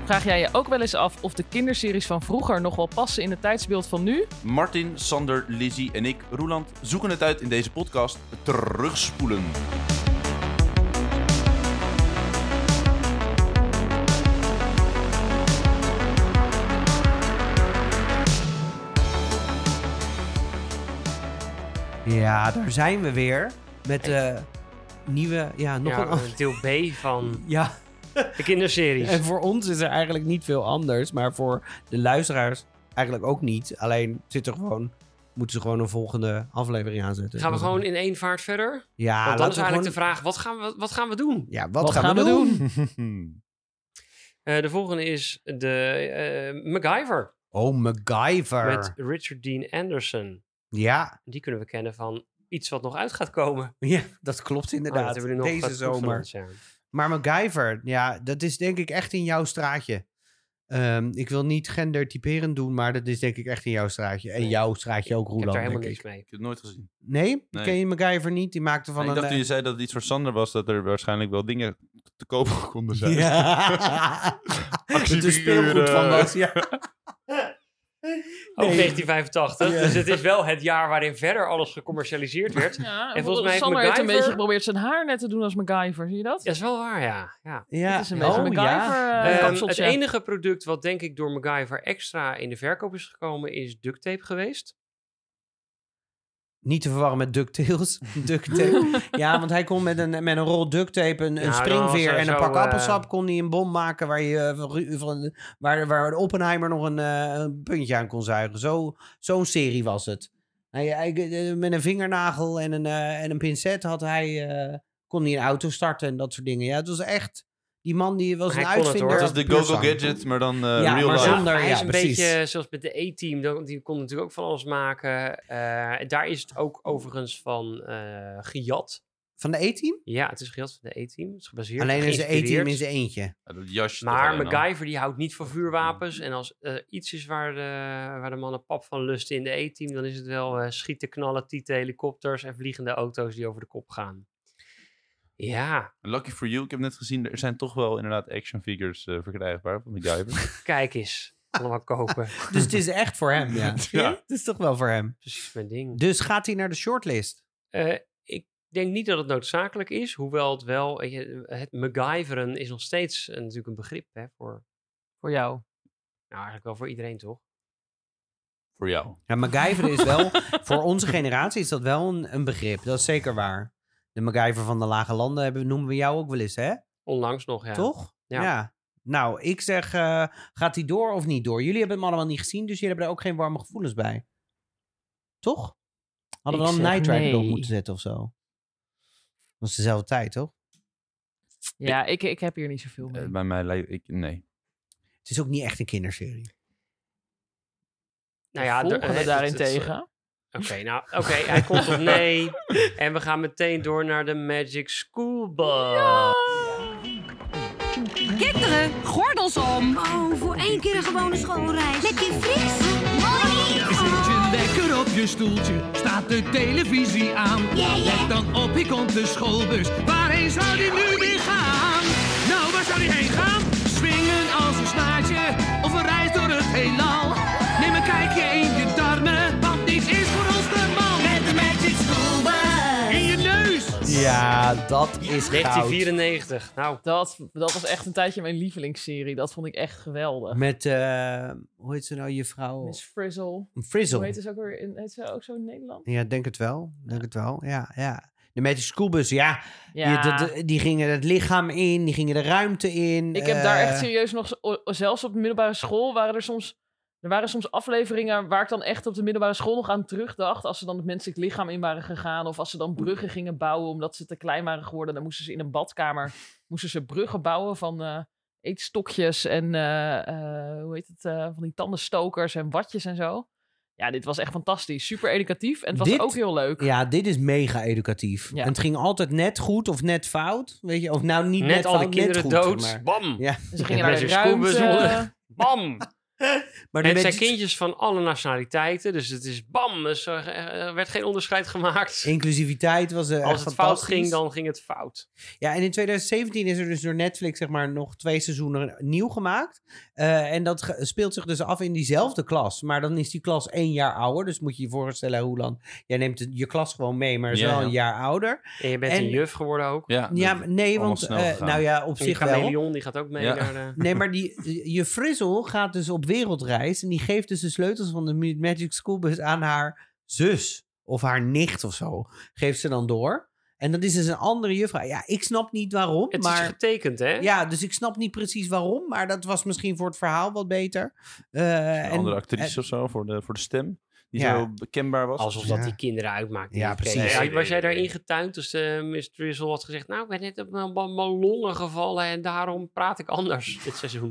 Vraag jij je ook wel eens af of de kinderseries van vroeger nog wel passen in het tijdsbeeld van nu? Martin, Sander, Lizzie en ik, Roeland, zoeken het uit in deze podcast Terugspoelen. Ja, daar zijn we weer. Met de nieuwe, deel B van Ja, de kinderseries. en voor ons is er eigenlijk niet veel anders. Maar voor de luisteraars eigenlijk ook niet. Alleen moeten ze gewoon een volgende aflevering aanzetten. Gaan we gewoon in één vaart verder? Ja, Want dan laten is we eigenlijk gewoon... de vraag, wat gaan we doen? Ja, wat gaan we doen? De volgende is de MacGyver. Oh, MacGyver. Met Richard Dean Anderson. Ja. Die kunnen we kennen van iets wat nog uit gaat komen. Ja, dat klopt inderdaad. Dat hebben we nu nog Deze zomer. geoefend, ja. Maar MacGyver, ja, dat is denk ik echt in jouw straatje. Ik wil niet gendertyperend doen, maar dat is denk ik echt in jouw straatje. En Nee. jouw straatje ook, Ik Roeland, heb daar helemaal denk niks ik. mee. Ik heb het nooit gezien. Nee? Nee. Ken je MacGyver niet? Die maakte van Nee, ik een... dacht toen je zei dat het iets voor Sander was, dat er waarschijnlijk wel dingen te koop konden zijn. Ja. Dat er speelgoed van was, ja. Ook Nee. 1985. Ja. Dus het is wel het jaar waarin verder alles gecommercialiseerd werd. Ja, En volgens mij heeft Sander heeft een MacGyver- beetje geprobeerd zijn haar net te doen als MacGyver. Zie je dat? Dat is wel waar, ja. Ja. Het is een beetje MacGyver ja. kapseltje. Het enige product wat denk ik door MacGyver extra in de verkoop is gekomen is duct tape geweest. Niet te verwarren met DuckTales. Duct tape. Ja, want hij kon met een rol duct tape, een Ja, dan springveer was en er een zo, pak appelsap kon hij een bom maken waar Oppenheimer nog een puntje aan kon zuigen. Zo'n serie was het. Met een vingernagel en een pincet kon hij een auto starten en dat soort dingen. Ja, het was echt... Die man die was Hij een kon het, uitvinder. hoor. Het was de puur Go-Go zang. Gadget, maar dan Ja, real maar life. zonder- Hij is ja, een precies. beetje zoals met de A-Team. Die kon natuurlijk ook van alles maken. Daar is het ook overigens van gejat. Van de A-Team? Ja, het is gejat van de A-Team. Het is gebaseerd. Alleen is de A-Team geïnspireerd. in zijn eentje. Ja, dat jasje toch Maar alleen al. MacGyver die houdt niet van vuurwapens. En als iets is waar de mannen pap van lusten in de A-Team, dan is het wel schieten, knallen, tieten, helikopters en vliegende auto's die over de kop gaan. Ja, Lucky for you, ik heb net gezien, er zijn toch wel inderdaad action figures verkrijgbaar van MacGyver. kijk eens. Allemaal kopen. Dus het is echt voor hem, ja. Ja. Het is toch wel voor hem. Precies mijn ding. Dus gaat hij naar de shortlist? Ik denk niet dat het noodzakelijk is. Hoewel het wel... weet je, het MacGyveren is nog steeds natuurlijk een begrip hè, voor... Voor jou. Nou, eigenlijk wel voor iedereen, toch? Voor jou. Ja, MacGyver is wel... voor onze generatie is dat wel een begrip. Dat is zeker waar. De MacGyver van de Lage Landen noemen we jou ook wel eens, hè? Onlangs nog, ja. Toch? Ja. Nou, ik zeg, gaat hij door of niet door? Jullie hebben hem allemaal niet gezien, dus jullie hebben er ook geen warme gevoelens bij. Toch? Hadden we Ik dan zeg Night Rider nee. op moeten zetten of zo? Dat was dezelfde tijd, toch? Ja, ik heb hier niet zoveel mee. Bij mij lijkt nee. Het is ook niet echt een kinderserie. Nou ja, Volgende daarentegen. Oké, hij komt op nee. En we gaan meteen door naar de Magic School Bus. Kinderen, gordels om. Oh, voor één keer een gewone schoolreis. Lekker fris. Mooi. Zit je lekker op je stoeltje, staat de televisie aan. Let dan op, hier komt de schoolbus. Waarheen zou die nu weer gaan? Nou, waar zou die heen gaan? Swingen als een snaartje, of een reis door het heelal. Neem een kijkje in je darmen, want niets is voor ons te mal. Met de Magic School Bus in je neus. Ja, dat is goud. 1994. Nou, Dat was echt een tijdje mijn lievelingsserie. Dat vond ik echt geweldig. Met, hoe heet ze nou, je vrouw? Miss Frizzle. Hoe Frizzle. heet ze ook weer? Heet ze ook zo in Nederland? Ja, denk het wel. Ja. De Magic School Bus, ja. Ja. Die gingen het lichaam in, die gingen de ruimte in. Ik heb daar echt serieus nog... Zelfs op de middelbare school er waren soms afleveringen waar ik dan echt op de middelbare school nog aan terugdacht. Als ze dan het menselijk lichaam in waren gegaan. Of als ze dan bruggen gingen bouwen omdat ze te klein waren geworden. Dan moesten ze in een badkamer bruggen bouwen van eetstokjes en hoe heet het? Van die tandenstokers en watjes en zo. Ja, dit was echt fantastisch. Super educatief. En het was Dit- ook heel leuk. Ja, dit is mega educatief. Ja. En het ging altijd net goed of net fout. Weet je, of nou niet net net al die fout, net kinderen goed. dood. Maar... Bam! Ja. Ze gingen naar de Magic School Bus ruimte. onder. Bam! Maar En het zijn kindjes van alle nationaliteiten. Dus het is bam. Dus er werd geen onderscheid gemaakt. Inclusiviteit was echt Als het fout fantastisch. ging, dan ging het fout. Ja, en in 2017 is er dus door Netflix zeg maar nog 2 seizoenen nieuw gemaakt. En dat speelt zich dus af in diezelfde klas. Maar dan is die klas 1 jaar ouder. Dus moet je je voorstellen, Roeland. Jij neemt je klas gewoon mee, maar is wel een jaar ouder. En je bent een juf geworden ook. Ja, Ja, maar nee, allemaal want snel gegaan. nou ja, op En die zich wel. chameleon, die gaat ook mee Ja. naar de... Nee, maar je Frizzle gaat dus op wereldreis. En die geeft dus de sleutels van de Magic School Bus aan haar zus. Of haar nicht of zo. Geeft ze dan door. En dat is dus een andere juffrouw. Ja, ik snap niet waarom. Het maar is getekend, hè? ja, dus ik snap niet precies waarom. Maar dat was misschien voor het verhaal wat beter. Een andere actrice of zo voor de stem. Die zo bekendbaar was. Alsof dat die kinderen uitmaakt. Ja, precies. Ja, was jij daarin getuind? Dus Miss Drizzle had gezegd... Nou, ik ben net op mijn longen gevallen... en daarom praat ik anders dit seizoen.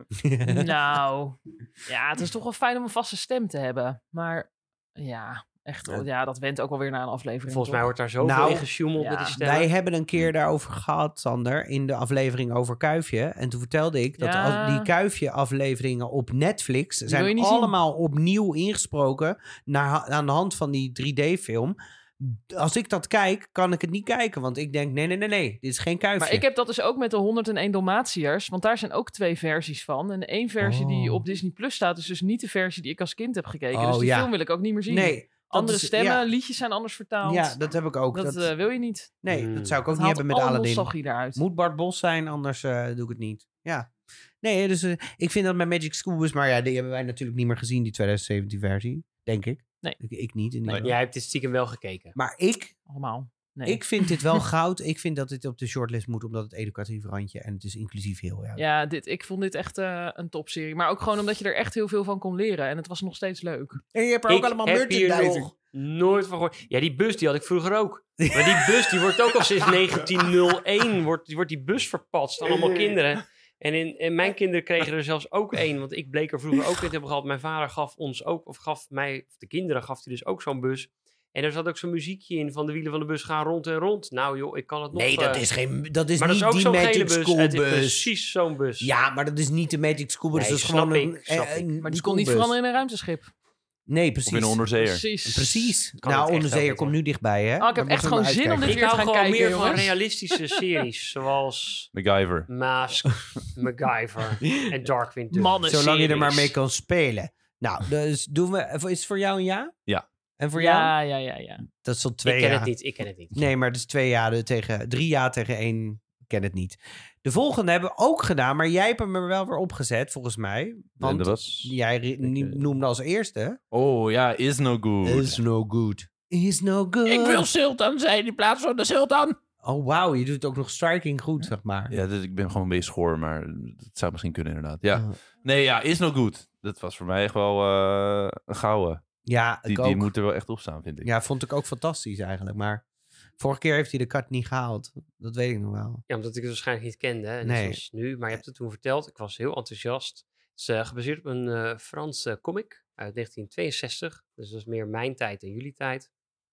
Nou, ja, het is toch wel fijn om een vaste stem te hebben. Maar ja, echt, ja, dat went ook wel weer naar een aflevering. Volgens mij toch? wordt daar zoveel Nou, in gesjoemeld met die stemmen. Wij hebben een keer daarover gehad, Sander, in de aflevering over Kuifje. En toen vertelde ik dat Ja. die Kuifje-afleveringen op Netflix wil je zijn niet zien. allemaal opnieuw ingesproken aan de hand van die 3D-film. Als ik dat kijk, kan ik het niet kijken, want ik denk, nee, dit is geen Kuifje. Maar ik heb dat dus ook met de 101 Dalmatiërs, want daar zijn ook 2 versies van. En de één versie die op Disney Plus staat, is dus niet de versie die ik als kind heb gekeken. Dus die film wil ik ook niet meer zien. Nee. Andere is- stemmen, ja. liedjes zijn anders vertaald. Ja, dat heb ik ook. dat wil je niet. Nee, dat zou ik ook Dat niet haalt hebben met alle Aladdin. nostalgie eruit. Moet Bart Bos zijn, anders doe ik het niet. Ja. Nee, dus ik vind dat met Magic School Bus, maar ja, die hebben wij natuurlijk niet meer gezien, die 2017-versie, denk ik. Nee. Ik niet. In ieder geval. Jij hebt dit stiekem wel gekeken. Maar ik Allemaal. Nee. Ik vind dit wel goud. Ik vind dat dit op de shortlist moet, omdat het educatief randje en het is inclusief heel. Ja, ik vond dit echt een topserie. Maar ook gewoon omdat je er echt heel veel van kon leren. En het was nog steeds leuk. En je hebt er Ik ook allemaal heb hier merchandising. nog nooit van gehoord. Ja, die bus die had ik vroeger ook. Maar die bus die wordt ook al sinds 1901 wordt die bus verpatst aan allemaal kinderen. En mijn kinderen kregen er zelfs ook één. Want ik bleek er vroeger ook in te hebben gehad. Mijn vader gaf ons ook, of de kinderen gaf hij dus ook zo'n bus. En er zat ook zo'n muziekje in van de wielen van de bus gaan rond en rond. Nou joh, ik kan het nog... Nee, dat is maar dat niet is ook die zo'n gele Magic bus. School Het is Bus. precies zo'n bus. Ja, maar dat is niet de Magic School Bus. Nee, dat is snap gewoon ik, snap ik. een Maar die kon niet schoolbus. veranderen in een ruimteschip. Nee, precies. Of in een onderzeeër. Precies. Kan het Nou, echt onderzeeër ook komt niet, nu dichtbij, hè? Oh, ik heb Daar echt moeten we gewoon zin om uitkijken. dit Ik weer te hou gaan gewoon kijken, meer van jongens. realistische series. Zoals MacGyver. Mask, MacGyver en Darkwing Duck. Mannen Zolang je er maar series. mee kan spelen. Nou, dus doen we... Is het voor jou een ja? Ja. En voor jou? Ja. Dat is al 2 Ik jaar. ken het niet. Nee, maar het is 2 jaar tegen 3 jaar tegen 1. Ik ken het niet. De volgende hebben we ook gedaan, maar jij hebt hem er wel weer opgezet, volgens mij. En Want dat was... jij noemde als eerste. Oh ja, Is No Good. Is no good. Is no good. Sultan zijn in plaats van de Sultan. Oh, wauw. Je doet het ook nog striking goed, zeg maar. Ja, ik ben gewoon een beetje schoor, maar dat zou misschien kunnen inderdaad. Ja. Oh. Nee, ja, Is No Good. Dat was voor mij echt wel een gouden. Ja, ik Die ook. moet er wel echt op staan, vind ik. Ja, vond ik ook fantastisch eigenlijk. Maar vorige keer heeft hij de kat niet gehaald. Dat weet ik nog wel. Ja, omdat ik het waarschijnlijk niet kende. Hè, net Nee. zoals nu. Maar je hebt het toen verteld. Ik was heel enthousiast. Het is gebaseerd op een Franse comic uit 1962. Dus dat is meer mijn tijd en jullie tijd.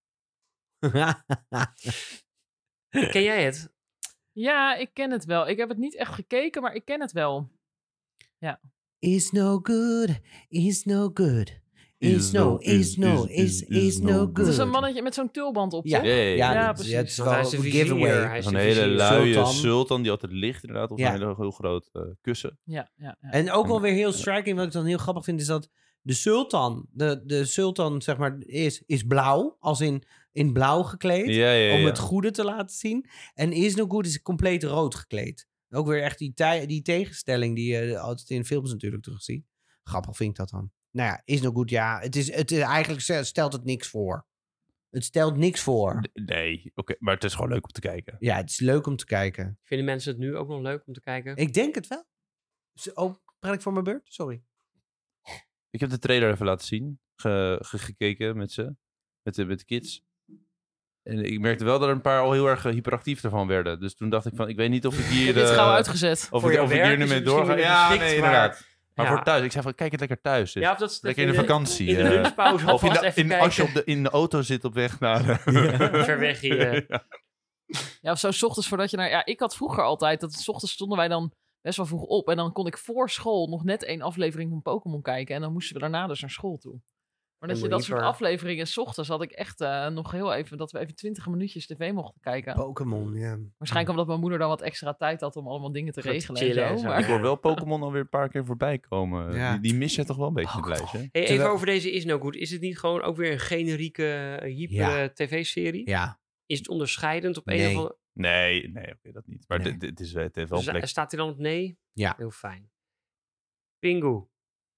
Ken jij het? Ja, ik ken het wel. Ik heb het niet echt gekeken, maar ik ken het wel. Is no good. Is no good. Is no good. Het is een mannetje met zo'n tulband op, Ja. toch? Ja, Ja, het precies. het is Want wel hij is de een vizier, giveaway. hij is Een de hele vizier. luie Sultan. sultan die altijd ligt inderdaad. Of Ja. een heel groot kussen. Ja. En ook wel weer heel striking, wat ik dan heel grappig vind, is dat de sultan, de sultan zeg maar, is blauw, als in blauw gekleed, Ja. om het goede te laten zien. En Is No Good is compleet rood gekleed. Ook weer echt die tegenstelling die je altijd in films natuurlijk terugziet. Grappig vind ik dat dan. Nou ja, Is No Good, ja, het is eigenlijk stelt het niks voor. Het stelt niks voor. Nee, oké. Maar het is gewoon leuk om te kijken. Ja, het is leuk om te kijken. Vinden mensen het nu ook nog leuk om te kijken? Ik denk het wel. Oh, praat ik voor mijn beurt? Sorry. Ik heb de trailer even laten zien. Gekeken met ze. Met de kids. En ik merkte wel dat er een paar al heel erg hyperactief ervan werden. Dus toen dacht ik van, ik weet niet of ik hier... Dit is gauw uitgezet. Of Voor ik jouw hier werk nu is mee het misschien doorga. weer Ja, geschikt, nee, maar- inderdaad. Maar Ja. voor thuis. Ik zei van, kijk het lekker thuis. Dus. Ja, of dat Lekker in de vakantie. In de lunchpauze Of alvast even als je kijken. in de auto zit op weg naar... Ver weg hier. Ja, of zo 's ochtends voordat je naar... Ja, ik had vroeger altijd, dat 's ochtends stonden wij dan best wel vroeg op. En dan kon ik voor school nog net 1 aflevering van Pokémon kijken. En dan moesten we daarna dus naar school toe. Maar dat je dat soort afleveringen 's ochtends had ik echt nog heel even... dat we even 20 minuutjes tv mochten kijken. Pokémon, ja. Waarschijnlijk omdat mijn moeder dan wat extra tijd had om allemaal dingen te regelen en zo. Maar... Ik hoor wel Pokémon alweer een paar keer voorbij komen. Ja. Die mis je toch wel een beetje in het lijstje. Hey, even over deze Is No Good. Is het niet gewoon ook weer een generieke tv-serie? Ja. Is het onderscheidend op een of andere... Nee, oké, dat niet. Maar het heeft wel een plek. Dus staat hij dan op nee? Ja. Heel fijn. Pingu.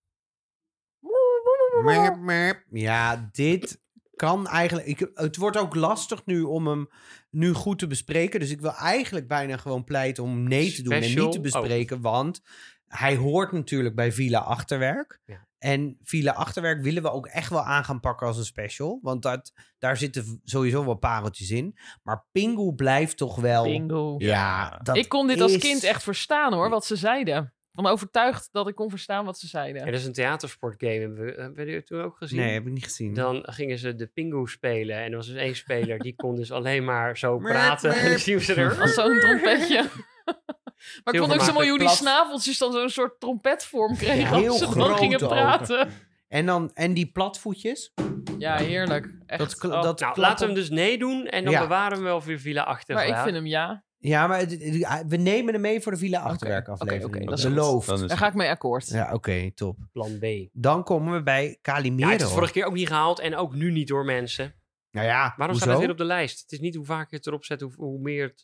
Ja, dit kan eigenlijk... Het wordt ook lastig nu om hem nu goed te bespreken. Dus ik wil eigenlijk bijna gewoon pleiten om nee te doen en niet te bespreken. Want hij hoort natuurlijk bij Villa Achterwerk. Ja. En Villa Achterwerk willen we ook echt wel aan gaan pakken als een special. Want daar zitten sowieso wel pareltjes in. Maar Pingu blijft toch wel... Pingu. Ja, ik kon dit als kind echt verstaan hoor, wat ze zeiden. Van overtuigd dat ik kon verstaan wat ze zeiden. Ja, dat is een theatersportgame. Hebben we het toen ook gezien? Nee, heb ik niet gezien. Dan gingen ze de Pingu spelen. En er was dus 1 speler, die kon dus alleen maar zo praten. En dan zien ze er... Als zo'n trompetje. Maar ik vond ook zo mooi hoe die snaveltjes dan zo'n soort trompetvorm kregen. Heel als ze groot dan gingen praten. En die platvoetjes? Ja, heerlijk. Echt. Laten we hem dus nee doen. En dan bewaren we hem wel voor Villa Achterwerk. Maar ik vind hem ja. Ja, maar we nemen hem mee voor de Villa Achterwerk aflevering. Okay, dat is beloofd. Daar ga ik mee akkoord. Ja, oké, top. Plan B. Dan komen we bij Calimero. Ja, het is vorige keer ook niet gehaald en ook nu niet door mensen. Nou ja, waarom staat het weer op de lijst? Het is niet hoe vaker je het erop zet, hoe meer het...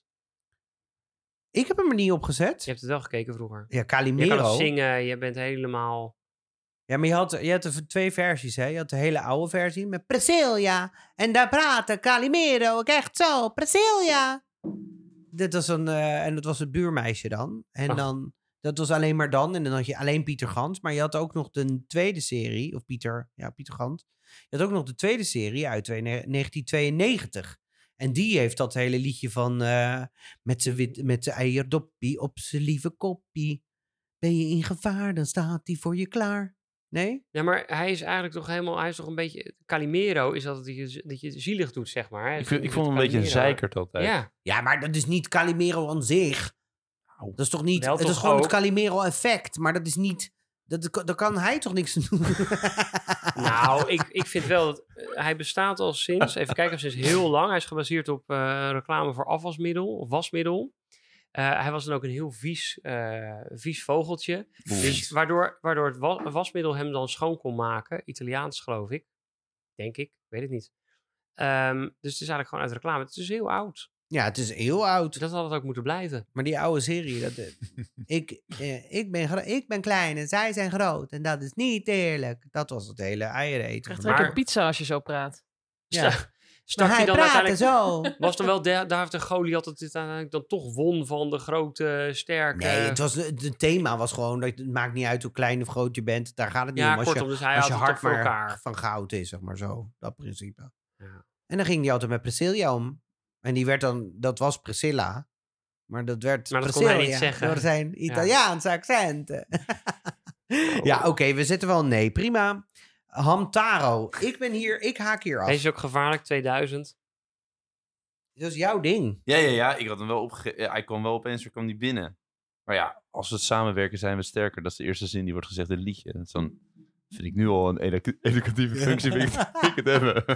Ik heb hem er niet op gezet. Je hebt het wel gekeken vroeger. Ja, Calimero. Je kan het zingen, je bent helemaal... Ja, maar je had er 2 versies, hè? Je had de hele oude versie met Priscilla. En daar praatte Calimero ook echt zo. Priscilla. Dit was en dat was het buurmeisje dan. En dan, dat was alleen maar dan. En dan had je alleen Pieter Gans. Maar je had ook nog de tweede serie, of Pieter Gans. Je had ook nog de tweede serie uit 1992. En die heeft dat hele liedje van met z'n eierdoppie op z'n lieve koppie. Ben je in gevaar, dan staat hij voor je klaar. Nee? Ja, maar hij is eigenlijk toch helemaal... Hij is toch een beetje... Calimero is dat je zielig doet, zeg maar. Ik vond hem een beetje een zeikert altijd. Ja, maar dat is niet Calimero aan zich. Dat is toch niet... Het is gewoon het Calimero-effect. Maar dat is niet... Daar kan hij toch niks aan doen? Nou, ik vind wel dat... Hij bestaat al sinds... Even kijken, sinds heel lang. Hij is gebaseerd op reclame voor afwasmiddel of wasmiddel. Hij was dan ook een heel vies vogeltje. Dus waardoor het wasmiddel hem dan schoon kon maken. Italiaans, geloof ik. Denk ik. Ik weet het niet. Dus het is eigenlijk gewoon uit reclame. Het is heel oud. Ja, het is heel oud. Dat had het ook moeten blijven. Maar die oude serie... ik ben klein en zij zijn groot. En dat is niet eerlijk. Dat was het hele eieren eten. Echt lekker pizza als je zo praat. Ja. Maar hij praatte zo. Was dan wel daar heeft de Goliath dat dit uiteindelijk dan toch won van de grote, sterke... Nee, het thema was gewoon, dat het maakt niet uit hoe klein of groot je bent. Daar gaat het niet om. Kortom, dus hij als je had hart voor maar elkaar. van goud is, zeg maar zo. Dat principe. Ja. En dan ging hij altijd met Priscilla om. En die werd dan, dat was Priscilla. Maar dat werd Maar dat Priscilla, kon hij niet zeggen. door zijn Italiaanse accenten. Ja, oké, we zetten wel een nee. Prima. Hamtaro. Ik haak hier af. Hij is ook gevaarlijk, 2000. Dat is jouw ding. Ja. Ik had hem wel hij kwam wel opeens, kwam die binnen. Maar ja, als we samenwerken zijn we sterker. Dat is de eerste zin die wordt gezegd in het liedje. Dus dan vind ik nu al een educatieve functie. Vind ik het hebben.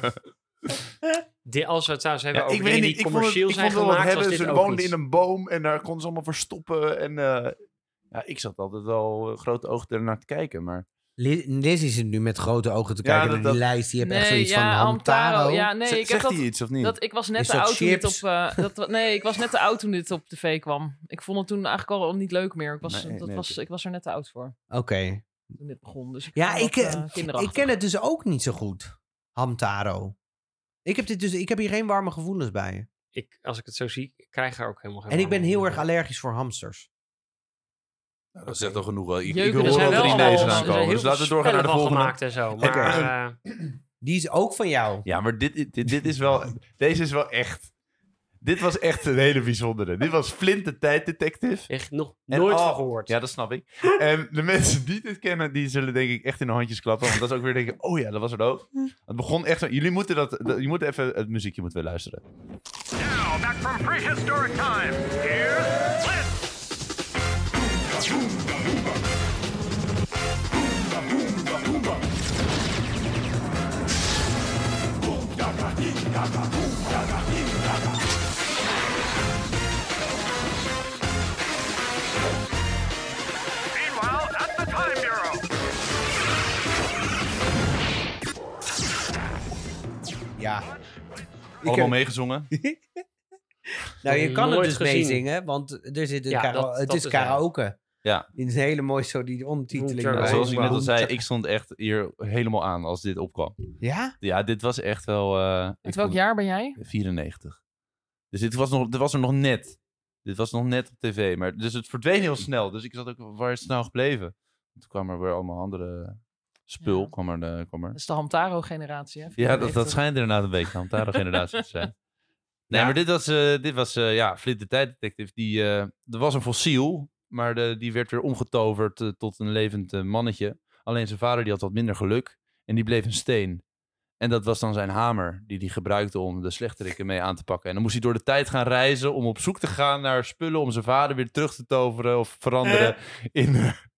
Als we het trouwens hebben over dingen die commercieel zijn gemaakt, was dit ze ook woonden iets. in een boom en daar konden ze allemaal verstoppen. En ik zat altijd wel grote ogen ernaar te kijken, maar... Liz zit nu met grote ogen te kijken naar die lijst. Die heeft echt zoiets van Hamtaro. Ja, nee, zegt hij iets of niet? Ik was net te oud toen dit op... ik was net te oud toen dit op tv kwam. Ik vond het toen eigenlijk al niet leuk meer. Ik was er net te oud voor. Oké. Toen dit begon. Dus ik ken het dus ook niet zo goed. Hamtaro. Ik heb hier geen warme gevoelens bij. Als ik het zo zie, krijg ik er ook helemaal geen En ik ben heel warme erg allergisch voor hamsters. Nou, dat zegt toch genoeg. Ik Jeuken, wil horen dat er wel in deze allemaal- aankomen. Dus laten we doorgaan naar de volgende. gemaakt en zo. Maar Die is ook van jou. Ja, maar dit is wel... Deze is wel echt... Dit was echt een hele bijzondere. Dit was Flint de Tijddetective. echt nog nooit van gehoord. Ja, dat snap ik. En de mensen die dit kennen, die zullen denk ik echt in de handjes klappen. Want dat is ook weer denken, oh ja, dat was het ook. Het begon echt... Jullie moeten je moet even het muziekje moeten we luisteren. Now, back from prehistoric times, here's Flint. Meanwhile, at the Time Bureau. Ja. Allemaal meegezongen. Nou, je kan het Nooit dus gezien. meezingen, want er zit Ja, het dat is is karaoke. Ja. Die is hele mooi zo, die ondertiteling. Ja, erbij. Zoals ik net al zei, ik stond echt hier helemaal aan als dit opkwam. Ja? Ja, dit was echt wel... Uit welk jaar ben jij? 94. Dus dit was er nog net. Dit was nog net op tv. Maar, dus het verdween heel snel. Dus ik zat ook, waar is het snel gebleven? Toen kwam er weer allemaal andere spul. Ja. Kwam er. Dat is de Hamtaro-generatie, hè? Ja, dat schijnt inderdaad een beetje een Hamtaro-generatie te zijn. Nee, Ja. maar dit was Flint de Tijddetective. Er was een fossiel, maar die werd weer omgetoverd tot een levend mannetje. Alleen zijn vader die had wat minder geluk en die bleef een steen. En dat was dan zijn hamer die hij gebruikte om de slechterikken mee aan te pakken. En dan moest hij door de tijd gaan reizen om op zoek te gaan naar spullen om zijn vader weer terug te toveren of veranderen in...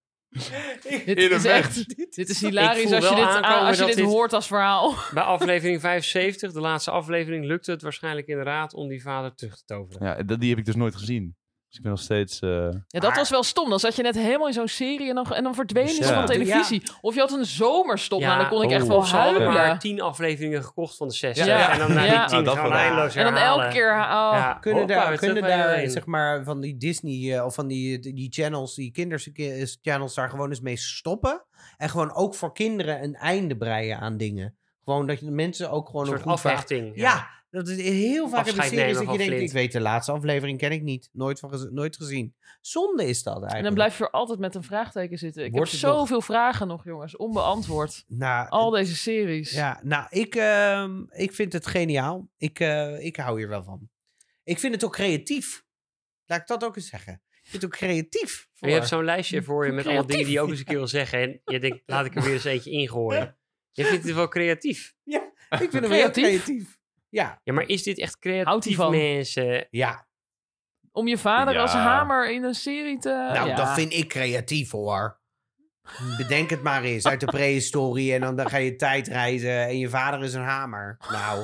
Dit In een is mens. echt... Dit is hilarisch voel als je wel dit, aankomen als je dat dit dit- hoort als verhaal. Bij aflevering 75, de laatste aflevering, lukte het waarschijnlijk inderdaad om die vader terug te toveren. Ja, die heb ik dus nooit gezien. Dus ik ben nog steeds... Ja, dat was wel stom. Dan zat je net helemaal in zo'n serie en dan verdween je Ja. van televisie. Of je had een zomerstop. Nou, dan kon ik echt Oh. wel Of ze hadden huilen. maar 10 afleveringen gekocht van de 60. Ja. En dan na Ja. die 10 dat gewoon wel. eindeloos En dan herhalen. elke keer... Oh. Ja, Kunnen hoppa, daar, weer kunnen terug bij daar iedereen. zeg maar, van die Disney of van die channels, die kinderchannels daar gewoon eens mee stoppen? En gewoon ook voor kinderen een einde breien aan dingen. Gewoon dat je de mensen ook gewoon Een een soort goed afhechting. Ja, dat is heel vaak in de Afscheid series nemen dat je van denkt, Flint. ik weet de laatste aflevering ken ik niet. Nooit gezien. Zonde is dat eigenlijk. En dan blijf je er altijd met een vraagteken zitten. Ik Wordt heb het nog- zoveel vragen nog, jongens. Onbeantwoord. Nou, Al deze series. ja, nou, ik vind het geniaal. Ik hou hier wel van. Ik vind het ook creatief. Laat ik dat ook eens zeggen. Ik vind het ook creatief. En je hebt zo'n lijstje voor je met allemaal dingen die je ook Creatief. eens een keer wil zeggen. En je denkt, laat ik er weer eens eentje ingooien. Je vindt het wel creatief. Ja, ik vind hem heel Creatief? creatief. Ja, Ja, maar is dit echt Houdt hij creatief, van? mensen? ja. Om je vader Ja. als hamer in een serie te... Nou, ja. dat vind ik creatief hoor. Bedenk het maar eens uit de prehistorie en dan ga je tijdreizen en je vader is een hamer. Nou,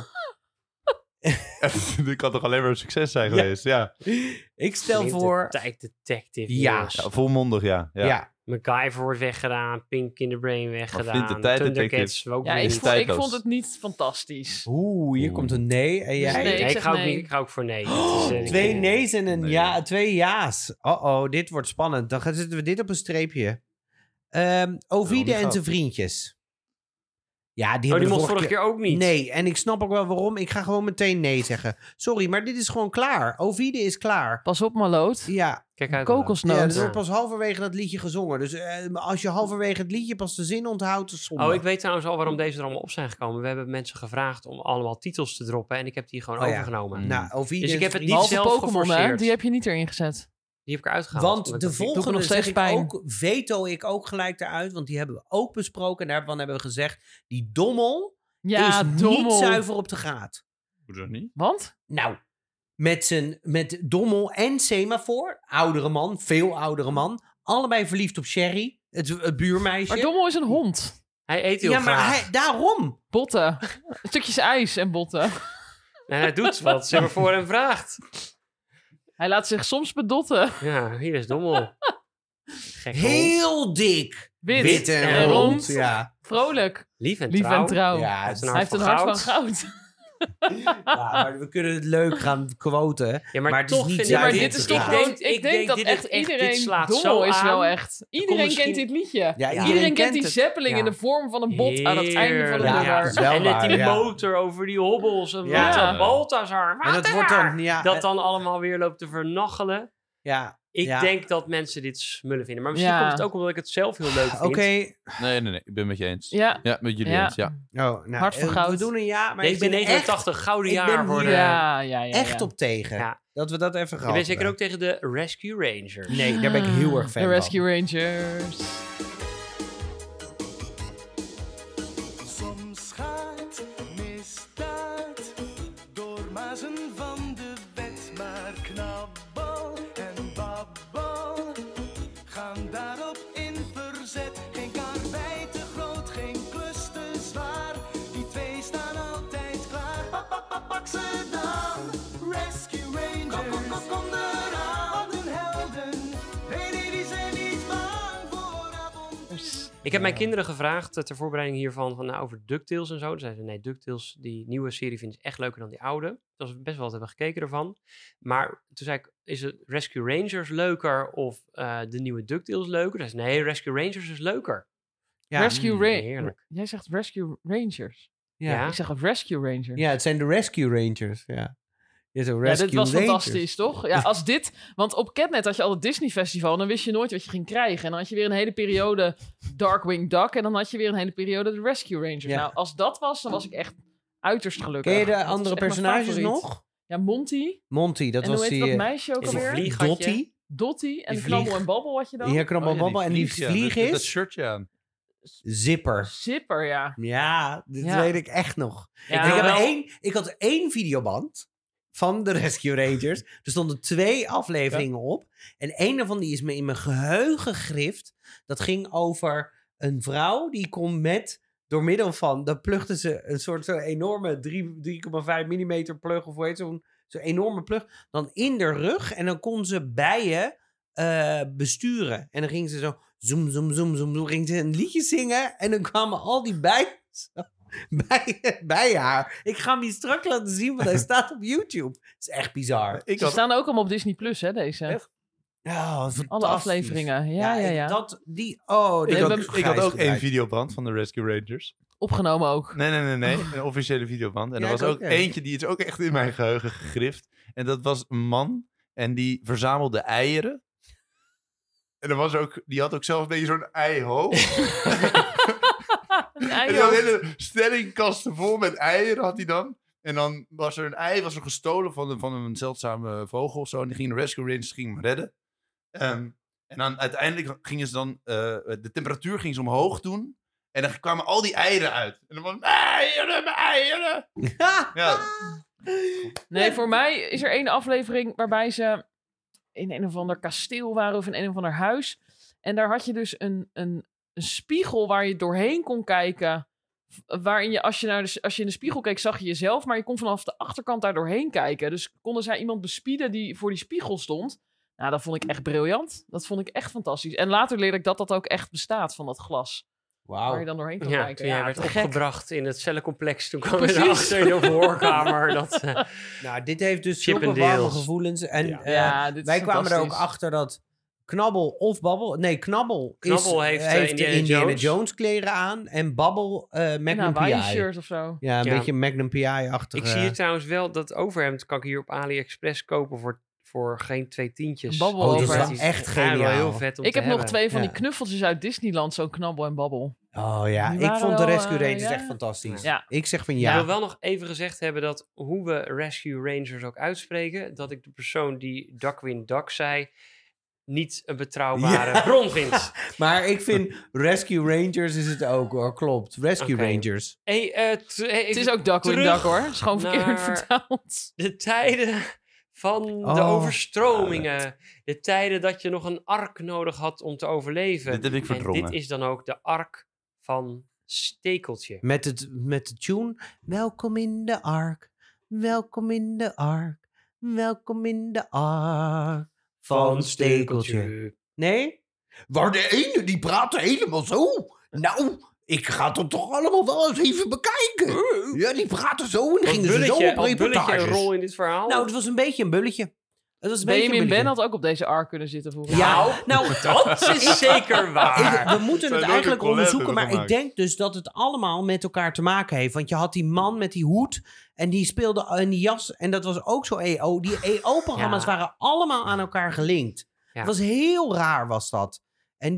Dit kan toch alleen maar een succes zijn Ja. geweest? Ja. ik stel Flint de voor... Tijddetective, Ja. jongens. Ja, volmondig, ja. Ja. MacGyver wordt weggedaan. Pink in the Brain Flint de weggedaan. Tijddetective. Thundercats ook Ja, weer ik niet. vond, ik tijdloos. vond het niet fantastisch. Oeh, hier komt een nee. En jij? nee. Ik ik, zeg ga ook nee. niet, ik ga ook voor nee. Dit is, Twee ik- nee's en een Nee. ja, 2 ja's. Oh, dit wordt spannend. Dan zetten we dit op een streepje. Ovide en gaat. zijn vriendjes. Ja, die Oh, die hebben de mocht vorige keer ook niet. Nee, en ik snap ook wel waarom. Ik ga gewoon meteen nee zeggen. Sorry, maar dit is gewoon klaar. Ovide is klaar. Pas op, Maloot. Ja, Kijk uit. Kokosnoot. ja er Ja, wordt pas halverwege dat liedje gezongen. Dus als je halverwege het liedje pas de zin onthoudt, is zonde. Oh, ik weet trouwens al waarom deze er allemaal op zijn gekomen. We hebben mensen gevraagd om allemaal titels te droppen. En ik heb die gewoon Oh ja. overgenomen. Nou, Ovide Dus ik en heb zijn het niet vriendjes. Behalve zelf Pokémon, hè? geforceerd. Die heb je niet erin gezet. Die heb ik eruit gehaald. Want omdat de dat- doet me volgende nog zeg steeds ik pijn. ook, veto ik ook gelijk eruit. Want die hebben we ook besproken. En daarvan hebben we gezegd, die dommel Ja, is niet dommel. zuiver op de graad. Hoezo niet? Want? Nou, met Dommel en Semafor, oudere man, veel oudere man, allebei verliefd op Sherry, het buurmeisje. Maar Dommel is een hond. Hij eet heel ja, maar graag. daarom. Botten. Stukjes ijs en botten. En hij doet wat ze ervoor hem vraagt. Hij laat zich soms bedotten. Ja, hier is Dommel. Gek hond. Heel dik. Wit en en rond. rond. Ja. Vrolijk. Lief en Lief trouw. en trouw. Ja, Hij heeft een Hij heeft een hart van goud. Ja, maar we kunnen het leuk gaan quoten. Ja, Maar maar, het is toch niet vind Ja, ik... maar zuiver dit is te toch graag. gewoon... Ik denk dat dit echt dit iedereen... slaat Dommel zo is wel aan. echt... Iedereen misschien- kent dit liedje. Ja, Iedereen kent die het. Zeppelin in de vorm van een bot aan het einde van de Ja, nummer. dat is wel En met waar, die ja. motor over die hobbels. En Ja. wat Balthazar. En dat wordt dan... Ja, Dat dan allemaal weer loopt te vernachelen. ja. Ik Ja. denk dat mensen dit smullen vinden. Maar misschien Ja. komt het ook omdat ik het zelf heel leuk vind. Oké. Nee. Ik ben met je eens. Ja. Ja, met jullie Ja. eens, ja. Oh, nou, Hart van goud. We doen een ja, maar ik ben 1989, gouden ik jaar ben voor hier de... Ja. echt op tegen. Ja. Dat we dat even Je gehad bent zeker hebben. ook tegen de Rescue Rangers. Nee, daar ben ik heel erg fan De van. Rescue Rangers. Soms gaat misdaad door mazen van de wet, maar knabbel en babbel gaan Ik heb mijn kinderen gevraagd ter voorbereiding hiervan van, over DuckTales en zo. Toen zeiden ze, nee, DuckTales, die nieuwe serie vind ik echt leuker dan die oude. Dat was best wel wat hebben gekeken ervan. Maar toen zei ik, is het Rescue Rangers leuker of de nieuwe DuckTales leuker? Toen zei ze, nee, Rescue Rangers is leuker. Ja. Rescue heerlijk. Jij zegt Rescue Rangers. Ja. Ik zeg ook Rescue Rangers. Ja, het zijn de Rescue Rangers. Ja, dit was fantastisch, toch? Ja, als dit... Want op Catnet had je al het Disney Festival... en dan wist je nooit wat je ging krijgen. En dan had je weer een hele periode Darkwing Duck... en dan had je weer een hele periode de Rescue Rangers. Ja. Nou, als dat was, dan was ik echt uiterst gelukkig. Ken je de Dat is andere echt mijn personages favoriet. nog? Ja, Monty. Monty, dat En was hoe heet die... dat meisje ook is die alweer? vlieg had je? Dottie. Dottie. En Die Knabbel vlieg. en Babbel had je dan? Ja, Knabbel Babbel. En die vlieg Met dat is... shirtje aan. Zipper. Zipper, ja. Ja, dit Ja. weet ik echt nog. Ja. Ik had één videoband van de Rescue Rangers. Er stonden 2 afleveringen op. En één daarvan die is me in mijn geheugen gegrift. Dat ging over een vrouw die kon door middel van... Dan plugde ze een soort zo'n enorme 3,5 mm plug. Of hoe heet zo'n enorme plug. Dan in de rug. En dan kon ze bijen besturen. En dan ging ze zo... Zoom, zoom, zoom, zoom. Toen ging ze een liedje zingen. En dan kwamen al die bijen... Bij haar. Ik ga hem je straks laten zien, want hij staat op YouTube. Het is echt bizar. Ze staan ook allemaal op Disney Plus, hè, deze. Echt? Ja, fantastisch. Alle afleveringen. Ja. Ik had ook 1 videoband van de Rescue Rangers. Opgenomen ook. Nee. Een officiële videoband. En Ja, er was ik ook ook, ja. eentje, die is ook echt in mijn geheugen gegrift. En dat was een man. En die verzamelde eieren. En er was ook, die had ook zelf een beetje zo'n eihoofd. Een En die had hele stellingkasten vol met eieren had hij dan. En dan was er een ei was er gestolen van een zeldzame vogel of zo. En die gingen de Rescue Rangers hem redden. En dan uiteindelijk gingen ze dan... de temperatuur ging ze omhoog doen. En dan kwamen al die eieren uit. En dan was mijn eieren. Ja. Nee, voor mij is er 1 aflevering waarbij ze in een of ander kasteel waren of in een of ander huis. En daar had je dus een spiegel waar je doorheen kon kijken. Waarin je, als je in de spiegel keek, zag je jezelf. Maar je kon vanaf de achterkant daar doorheen kijken. Dus konden zij iemand bespieden die voor die spiegel stond. Nou, dat vond ik echt briljant. Dat vond ik echt fantastisch. En later leerde ik dat ook echt bestaat van dat glas. Waar je dan doorheen kan Ja, kijken. toen jij werd te gek. opgebracht in het cellencomplex. Toen kwam je Precies. erachter in de voorkamer. Nou, dit heeft dus Chip zulke and warme Dales. gevoelens. En Ja, dit is wij kwamen er ook fantastisch. achter dat Knabbel of Babbel... Nee, Knabbel heeft, de Indiana Jones kleren aan. En Babbel Magnum Een Hawaii P.I. shirt of zo. Ja, een Ja. beetje Magnum P.I.-achtig. Ik zie hier trouwens wel dat overhemd kan ik hier op AliExpress kopen voor geen 2 tientjes. Babbel Oh, dat is overhemd. wel echt Ja, wel geniaal. heel vet om Ik te heb nog hebben. 2 van Ja. die knuffeltjes uit Disneyland. Zo'n Knabbel en Babbel. Oh ja, Die ik waren vond de wel, Rescue Rangers ja. echt fantastisch. Ja. Ik zeg van Ik ja. wil wel nog even gezegd hebben dat hoe we Rescue Rangers ook uitspreken, dat ik de persoon die Darkwing Duck zei, niet een betrouwbare Ja. bron vind. Maar ik vind Rescue Rangers is het ook hoor, klopt. Rescue Oké. Rangers. Hey, Het is ook Darkwing terug Duck hoor. Het is gewoon verkeerd naar- vertaald. de tijden van de Oh. overstromingen. De tijden dat je nog een ark nodig had om te overleven. Dit heb ik En verdrongen. dit is dan ook de ark van Stekeltje. Met de tune. Welkom in de ark. Welkom in de ark. Welkom in de ark. Van Stekeltje. Nee? Waar de ene die praatte helemaal zo. Nou, ik ga het toch allemaal wel eens even bekijken. Ja, die praten zo en Als gingen ze zo Bulletje, op als Bulletje een reportages. rol in dit verhaal? Nou, het was een beetje een bulletje. Het was een beetje een Benjamin bulletje. Ben had ook op deze ark kunnen zitten vroeger. Ja, nou, dat is zeker waar. we moeten het Zijn eigenlijk leuke onderzoeken, maar collabs ik denk dus dat het allemaal met elkaar te maken heeft. Want je had die man met die hoed en die speelde in die jas en dat was ook zo EO. Die EO-programma's Ja. waren allemaal aan elkaar gelinkt. Ja. Het was heel raar, was dat. En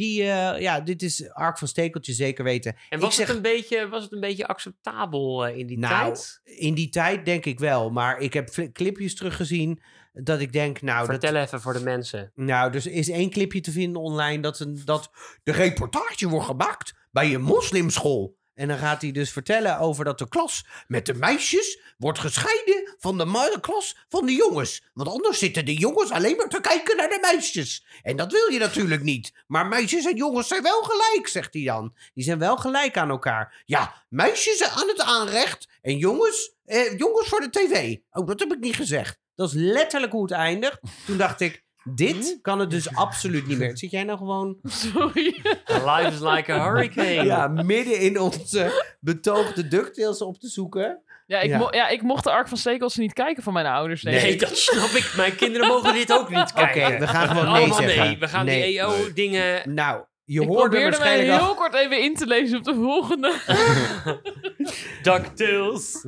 dit is Ark van Stekeltje zeker weten. En was, Ik zeg- was het een beetje acceptabel in die Nou, tijd? in die tijd denk ik wel. Maar ik heb clipjes teruggezien dat ik denk, Vertel even voor de mensen. Nou, dus er is 1 clipje te vinden online dat de reportage wordt gemaakt bij een moslimschool. En dan gaat hij dus vertellen over dat de klas met de meisjes wordt gescheiden van de klas van de jongens. Want anders zitten de jongens alleen maar te kijken naar de meisjes. En dat wil je natuurlijk niet. Maar meisjes en jongens zijn wel gelijk, zegt hij dan. Die zijn wel gelijk aan elkaar. Ja, meisjes aan het aanrecht en jongens voor de tv. Oh, dat heb ik niet gezegd. Dat is letterlijk hoe het eindigt. Toen dacht ik, Dit kan het dus absoluut niet meer. Zit jij nou gewoon Sorry. Life is like a hurricane. midden in onze betoogde DuckTales op te zoeken? Ja, ik mocht de Ark van Stekels niet kijken van mijn ouders. Denk Nee, ik. dat snap ik. Mijn kinderen mogen dit ook niet kijken. Oké, we gaan gewoon nee Allemaal zeggen. nee. We gaan die EO-dingen... Nou, je Ik hoorde probeerde mij waarschijnlijk heel kort even in te lezen op de volgende. DuckTales.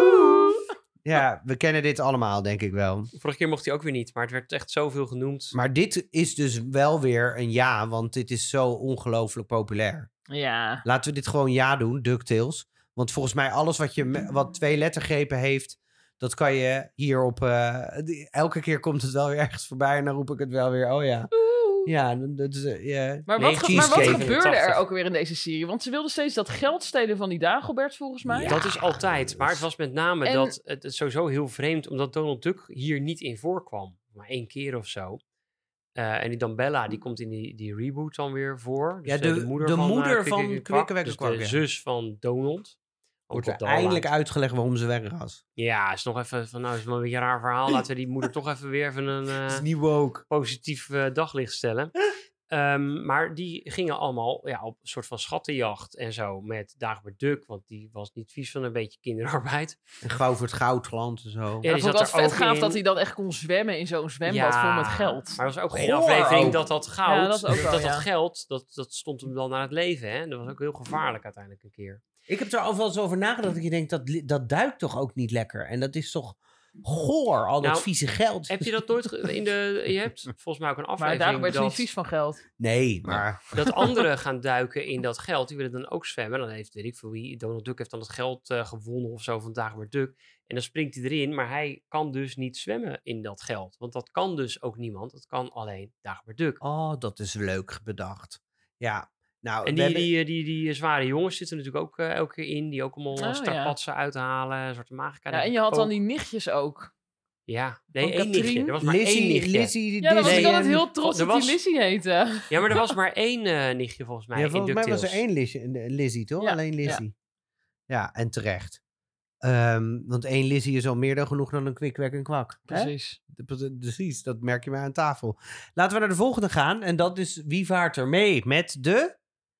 Ja, we kennen dit allemaal, denk ik wel. Vorige keer mocht hij ook weer niet, maar het werd echt zoveel genoemd. Maar dit is dus wel weer een ja, want dit is zo ongelooflijk populair. Ja. Laten we dit gewoon ja doen, DuckTales. Want volgens mij alles wat 2 lettergrepen heeft, dat kan je hierop... elke keer komt het wel weer ergens voorbij en dan roep ik het wel weer. Oh ja. Ja, dat is... Maar wat gebeurde er ook weer in deze serie? Want ze wilden steeds dat geld stelen van die Dagobert, volgens mij. Ja. Dat is altijd. Maar het was met name dat het is sowieso heel vreemd, omdat Donald Duck hier niet in voorkwam. Maar 1 keer of zo. En die dan Bella, die komt in die reboot dan weer voor. Dus, Ja, de moeder van Kwikkewekke dus Kwak, de ja. zus van Donald. Wordt Onkel er eindelijk Donald. uitgelegd waarom ze weg was. Ja, is nog even van, nou is wel een beetje een raar verhaal. Laten we die moeder toch even weer even Dat is een niet woke. positief daglicht stellen. Maar die gingen allemaal op een soort van schattenjacht en zo met Dagobert Duck, want die was niet vies van een beetje kinderarbeid. En Gouvert Goudland en zo. Ja, Ja, die dat vond ik zat wel er vet ook gaaf in. dat hij dan echt kon zwemmen in zo'n zwembad vol met geld. Maar er was ook geen Goor aflevering ook. dat goud, Ja, dat ook wel, ja. geld, dat stond hem dan naar het leven. Hè? Dat was ook heel gevaarlijk uiteindelijk een keer. Ik heb er al wel eens over nagedacht dat je denkt, dat duikt toch ook niet lekker? En dat is toch goor, al dat Nou, vieze geld. Heb je dat nooit je hebt volgens mij ook een Maar aflevering Dagobert is niet dat, vies van geld. Nee, maar... dat anderen gaan duiken in dat geld. Die willen dan ook zwemmen. Dan heeft, weet ik veel wie, Donald Duck heeft dan het geld gewonnen of zo van Dagobert Duck. En dan springt hij erin, maar hij kan dus niet zwemmen in dat geld. Want dat kan dus ook niemand. Dat kan alleen Dagobert Duck. Oh, dat is leuk bedacht. Ja, nou... En we hebben- die zware jongens zitten natuurlijk ook elke keer in. Die ook allemaal ja. startpatsen uithalen. Een soort magica. Ja, en je had dan die nichtjes ook. Ja, nee, van 1 nichtje. Katrien. Er was maar 1 nichtje. Lizzie, Ja, dan was ik Disney altijd en- heel trots er dat was- die Lizzie heette. Ja, maar er was maar 1 nichtje volgens mij Ja, in volgens mij was er DuckTales. 1 Lizzie, toch? Ja, Alleen Lizzie. Ja, en terecht. Want 1 Lizzie is al meer dan genoeg dan een Kwik-Kwek en Kwak. Hè? Precies. Precies, dat merk je maar aan tafel. Laten we naar de volgende gaan. En dat is Wie vaart er mee met de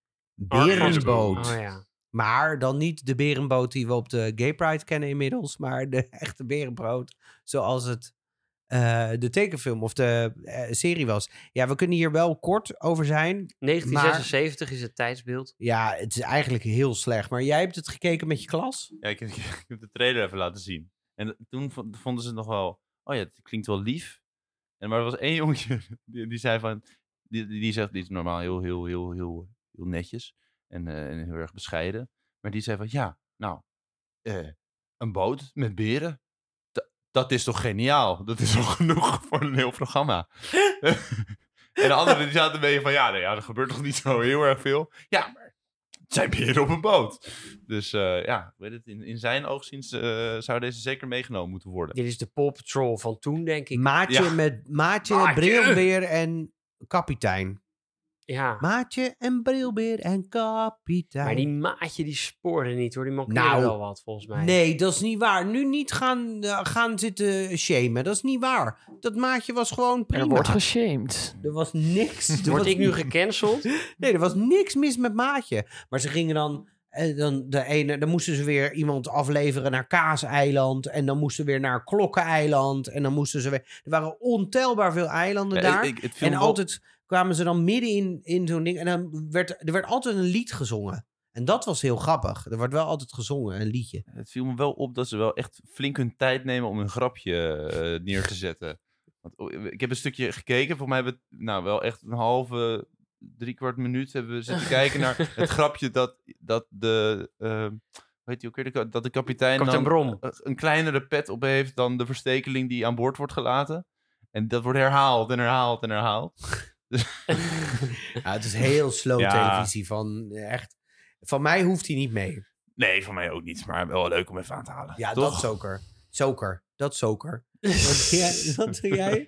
berenboot. Oh ja. Maar dan niet de berenboot die we op de Gay Pride kennen inmiddels. Maar de echte berenboot zoals het de tekenfilm of de serie was. Ja, we kunnen hier wel kort over zijn. 1976 is het tijdsbeeld. Ja, het is eigenlijk heel slecht. Maar jij hebt het gekeken met je klas? Ja, ik heb de trailer even laten zien. En toen vonden ze het nog wel... Oh ja, het klinkt wel lief. Maar er was 1 jongetje die zei van... Die zegt, die is normaal heel netjes. En heel erg bescheiden. Maar die zei van, ja, nou... een boot met beren? Dat is toch geniaal? Dat is toch genoeg voor een heel programma? En de anderen die zaten een beetje van... Ja, er gebeurt toch niet zo heel erg veel? Ja, maar het zijn beren op een boot. Dus ja, weet het, in zijn oogziens zou deze zeker meegenomen moeten worden. Dit is de Paw Patrol van toen, denk ik. Maatje, Maatje. Brilbeer en kapitein. Ja. Maatje en Brilbeer en kapitein. Maar die Maatje die spoorde niet hoor. Die mankeerde Nou, wel wat volgens mij. Nee, dat is niet waar. Nu niet gaan zitten shamen. Dat is niet waar. Dat Maatje was gewoon prima. Er wordt geshamed. Er was niks. Er Word was ik nu gecanceld? Nee, er was niks mis met Maatje. Maar ze gingen dan... Dan moesten ze weer iemand afleveren naar Kaaseiland. En dan moesten ze weer naar Klokkeneiland. En dan moesten ze weer... Er waren ontelbaar veel eilanden daar. Het viel En me altijd kwamen ze dan midden in zo'n ding. En dan werd altijd een lied gezongen. En dat was heel grappig. Er wordt wel altijd gezongen, een liedje. Het viel me wel op dat ze wel echt flink hun tijd nemen om een grapje neer te zetten. Want, ik heb een stukje gekeken. Volgens mij hebben we nou wel echt een halve, 3/4 minuut hebben we zitten kijken naar het grapje dat de... weet je ook weer, dat de kapitein Kapitein dan Brom. een kleinere pet op heeft dan de verstekeling die aan boord wordt gelaten. En dat wordt herhaald en herhaald en herhaald. Ja, het is heel slow Ja. televisie. Van mij hoeft hij niet mee. Nee, van mij ook niet. Maar wel leuk om even aan te halen. Ja, toch? dat zoker. Zoker. Dat zoker. Wat doe jij?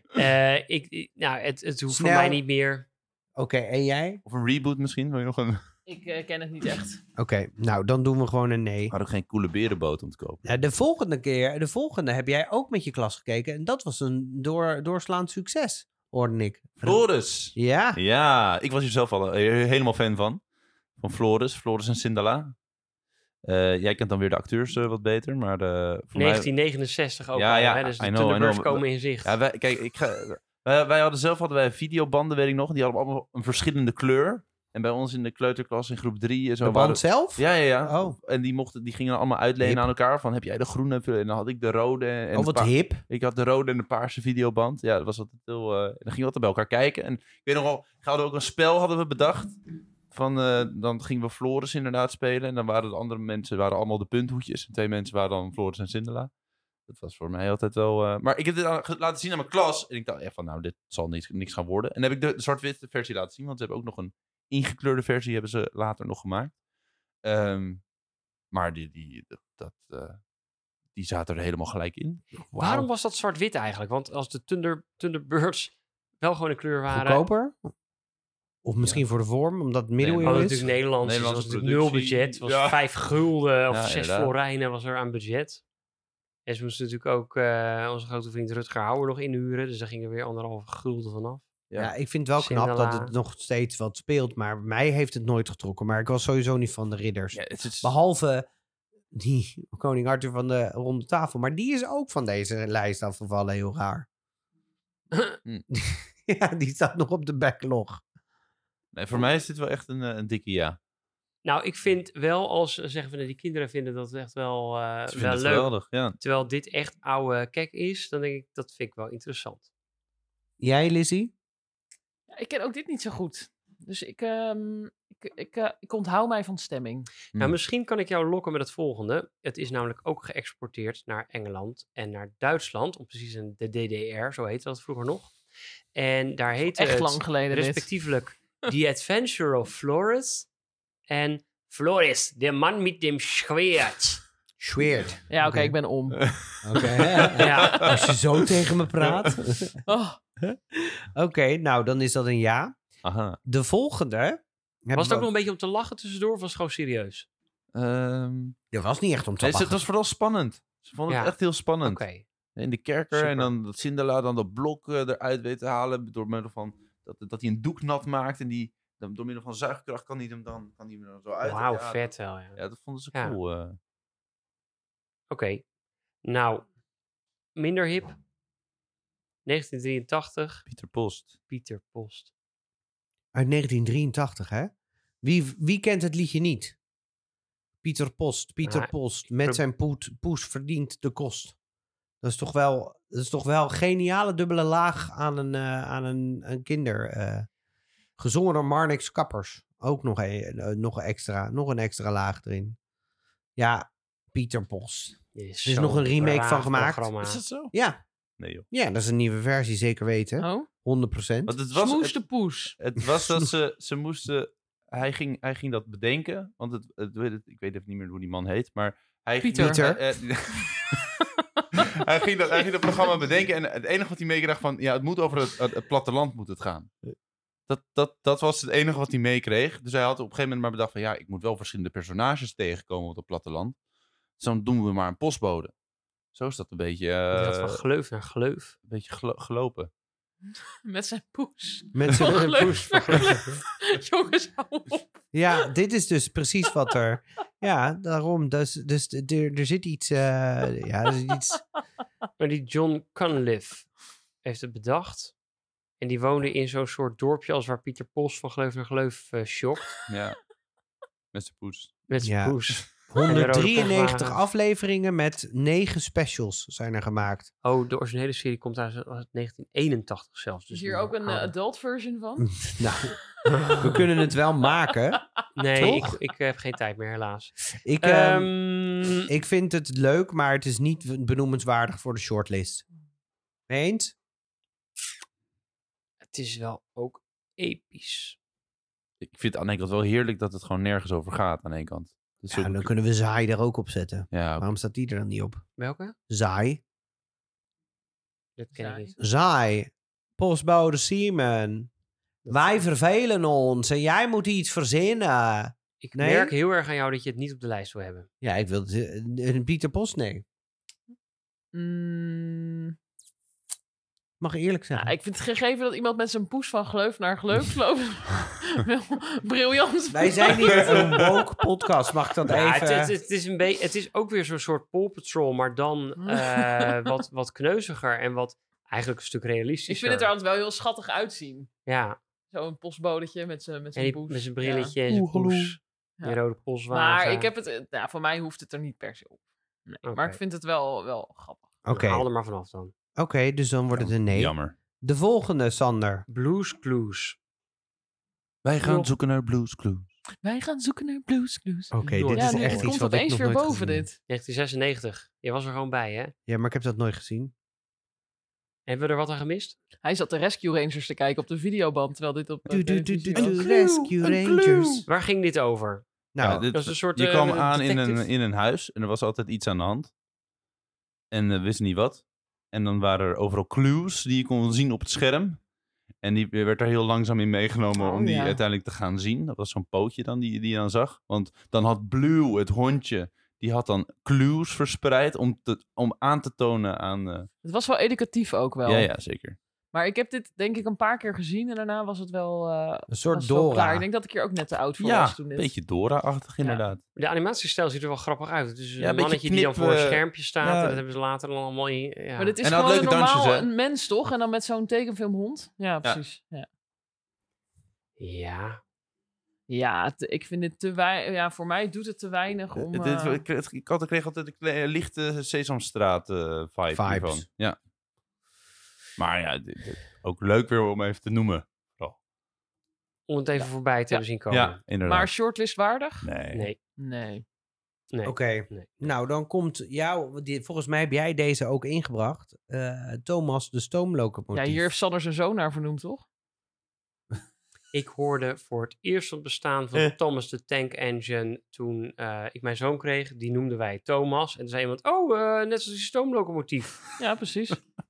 Het hoeft Snel. voor mij niet meer. Oké, en jij? Of een reboot misschien. Wil je nog een... Ik ken het niet echt. Oké, nou dan doen we gewoon een nee. We hadden ook geen coole berenboot om te kopen. Ja, de volgende heb jij ook met je klas gekeken. En dat was een doorslaand succes. hoorde ik. Floris. Ja. Ja, ik was hier zelf al helemaal fan van. Van Floris en Sindala. Jij kent dan weer de acteurs wat beter, maar voor 1969 ook Ja, al, ja, hè? Dus de I know. Thunderbirds komen in zicht. Ja, wij hadden wij videobanden, weet ik nog. Die hadden allemaal een verschillende kleur. En bij ons in de kleuterklas in groep 3 en zo. De band zelf? Ja. Oh. En die gingen allemaal uitlenen Hip. aan elkaar. Van, heb jij de groene? En dan had ik de rode. En Wat hip. Ik had de rode en de paarse videoband. Ja, dat was altijd heel... dan gingen we altijd bij elkaar kijken. En ik weet nog wel, we hadden ook een spel hadden we bedacht. Van, dan gingen we Floris inderdaad spelen. En dan waren de andere mensen allemaal de punthoedjes. En 2 mensen waren dan Floris en Sindela. Dat was voor mij altijd wel... Maar ik heb dit laten zien aan mijn klas. En ik dacht echt van, nou, dit zal niks gaan worden. En dan heb ik de zwart-witte versie laten zien. Want ze hebben ook nog een ingekleurde versie hebben ze later nog gemaakt. Maar die zaten er helemaal gelijk in. Wow. Waarom was dat zwart-wit eigenlijk? Want als de Thunderbirds wel gewoon een kleur waren... Goedkoper? Of misschien voor de vorm, omdat het We middeleeuwen hadden is. natuurlijk Nederlands, dus Nederlandse was natuurlijk 0 productie. budget. Het was Ja. 5 gulden of Ja, 6 inderdaad. florijnen was er aan budget. En ze moesten natuurlijk ook onze grote vriend Rutger Hauer nog inhuren. Dus daar gingen weer 1,5 gulden vanaf. Ja, ik vind het wel knap Sindela. dat het nog steeds wat speelt. Maar mij heeft het nooit getrokken. Maar ik was sowieso niet van de ridders. Ja, het is... Behalve die koning Arthur van de ronde tafel. Maar die is ook van deze lijst afgevallen, heel raar. Ja, die staat nog op de backlog. Nee, voor mij is dit wel echt een dikke ja. Nou, ik vind wel, als zeggen van die kinderen vinden dat echt wel, Ze vinden wel het leuk. geweldig, ja. Terwijl dit echt oude kek is, dan denk ik, dat vind ik wel interessant. Jij, Lizzie? Ja, ik ken ook dit niet zo goed. Dus ik onthoud mij van stemming. Nou, misschien kan ik jou lokken met het volgende. Het is namelijk ook geëxporteerd naar Engeland en naar Duitsland. Om precies de DDR, zo heette dat vroeger nog. En daar heette Echt het lang geleden dit. respectievelijk The Adventure of Floris en Floris, de man met dem Schwert. Schweert. Ja, oké, ik ben om. Oké. Ja. Als je zo tegen me praat. Oh, Oké, nou dan is dat een ja. Aha. De volgende. Was het ook nog een beetje om te lachen tussendoor of was het gewoon serieus? Er was niet echt om te Nee, lachen. het was vooral spannend. Ze vonden het Ja. echt heel spannend. Oké. In de kerker Super. en dan dat Sindela dan dat blok eruit weet te halen door middel van dat hij een doek nat maakt en die dan door middel van zuigkracht kan hij hem dan zo uit. Wauw, Ja, vet wel, ja. Ja, dat vonden ze Ja. cool. Oké. Nou, minder hip. 1983, Pieter Post. Pieter Post. Uit 1983, hè? Wie kent het liedje niet? Pieter Post. Pieter Ah, Post. Met zijn poes verdient de kost. Dat is toch wel een geniale dubbele laag aan een kinder. Gezongen door Marnix Kappers. Ook nog een extra laag erin. Ja, Pieter Post. Er Er is nog een remake van gemaakt. Is dat zo? Ja. Nee joh. Ja, dat is een nieuwe versie, zeker weten. oh. 100%. Want het was, Smoes de poes. het was dat ze moesten... Hij ging dat bedenken, want ik weet even niet meer hoe die man heet, maar hij Pieter. hij ging dat programma bedenken en het enige wat hij meekreeg van, ja, het moet over het platteland moet het gaan. Dat was het enige wat hij meekreeg. Dus hij had op een gegeven moment maar bedacht van, ja, ik moet wel verschillende personages tegenkomen op het platteland. Dus dan doen we maar een postbode. Zo is dat een beetje, Die gaat van gleuf naar gleuf. een beetje gelopen. Met zijn poes. Met zijn Van poes. gleuf. Jongens, hou op. Ja, dit is dus precies wat er... Ja, daarom. Dus er zit iets... er zit iets... Maar die John Cunliffe heeft het bedacht. En die woonde in zo'n soort dorpje als waar Pieter Post van gleuf naar gleuf shokt. Ja, met zijn poes. Met zijn Ja. poes. 193 postwagens. afleveringen met 9 specials zijn er gemaakt. Oh, de originele serie komt uit 1981 zelfs. Is Dus hier nog ook een ouder. adult version van? Nou, we kunnen het wel maken. Nee, toch? ik heb geen tijd meer helaas. Ik vind het leuk, maar het is niet benoemenswaardig voor de shortlist. Eens? Het is wel ook episch. Ik vind het aan de ene kant wel heerlijk dat het gewoon nergens over gaat aan de ene kant. Het is Ja, ook- dan kunnen we Zaai er ook op zetten. ja, Waarom staat die er dan niet op? Welke? Zaai. Dat ken ik Saai. niet. Zaai. Postbode Siemen. Wij vervelen ons en jij moet iets verzinnen. Ik Nee? merk heel erg aan jou dat je het niet op de lijst wil hebben. Ja, ik wil een Pieter Post, nee. Mm, mag eerlijk zeggen. Ja, ik vind het gegeven dat iemand met zijn poes van gleuf naar gleuf loopt. wel briljant. Wij zijn hier een woke podcast. Mag ik dat Ja, even... het is ook weer zo'n soort Paw Patrol, maar dan wat kneuziger en wat eigenlijk een stuk realistischer. Ik vind het er altijd wel heel schattig uitzien. Ja, Zo'n postbodetje met zijn poes. met zijn brilletje en zijn poes. Ja. Die rode polswagen. Maar ik heb het... voor mij hoeft het er niet per se op. Nee, Oké. Maar ik vind het wel grappig. Oké, Haal er maar vanaf dan. dus dan wordt het een nee. Jammer. De volgende, Sander. Blues Clues. Wij gaan Klopt. zoeken naar Blues Clues. Wij gaan zoeken naar Blues Clues. Oké, Nooit. dit Ja, is nu echt het iets komt wat ik opeens nog weer nooit boven gezien heb. dit. 1996. Je was er gewoon bij, hè? Ja, maar ik heb dat nooit gezien. Hebben we er wat aan gemist? Hij zat de Rescue Rangers te kijken op de videoband, terwijl dit op televisie was. Rescue Rangers. Waar ging dit over? Nou, Ja, dit- Dat is een soort... je kwam een aan detective. in een huis en er was altijd iets aan de hand. En wist niet wat. En dan waren er overal clues die je kon zien op het scherm. En die werd er heel langzaam in meegenomen om die ja. uiteindelijk te gaan zien. Dat was zo'n pootje dan die je dan zag. Want dan had Blue, het hondje, die had dan clues verspreid om aan te tonen aan... Het was wel educatief ook wel. Ja, zeker. Maar ik heb dit denk ik een paar keer gezien en daarna was het wel, een soort was het wel Dora. klaar. Ik denk dat ik hier ook net te oud voor Ja, was toen een dit. beetje Dora-achtig inderdaad. De animatiestijl ziet er wel grappig uit. Het is Ja, een een beetje mannetje die dan voor een knip, schermpje staat. ja. En dat hebben ze later dan allemaal in... Ja. Maar dit is En hij had gewoon leuke dansjes, normaal hè? een mens, toch? En dan met zo'n tekenfilmhond. Ja, precies. Ja, Ja. ik vind het te weinig. Ja, voor mij doet het te weinig om... Ik kreeg altijd een lichte Sesamstraat-vibe Vibes. hiervan. Ja. Maar ja, ook leuk weer om even te noemen. Om het even voorbij te hebben zien komen. Ja, inderdaad. Maar shortlistwaardig? Nee. Nee. Nee. Oké, Nee. nou dan komt volgens mij heb jij deze ook ingebracht. Thomas de stoomlocomotief. Ja, hier heeft Sander zijn zoon naar vernoemd, toch? Ik hoorde voor het eerst van het bestaan van Thomas de Tank Engine toen ik mijn zoon kreeg. Die noemden wij Thomas. En toen zei iemand, net zoals die stoomlocomotief. Ja, precies.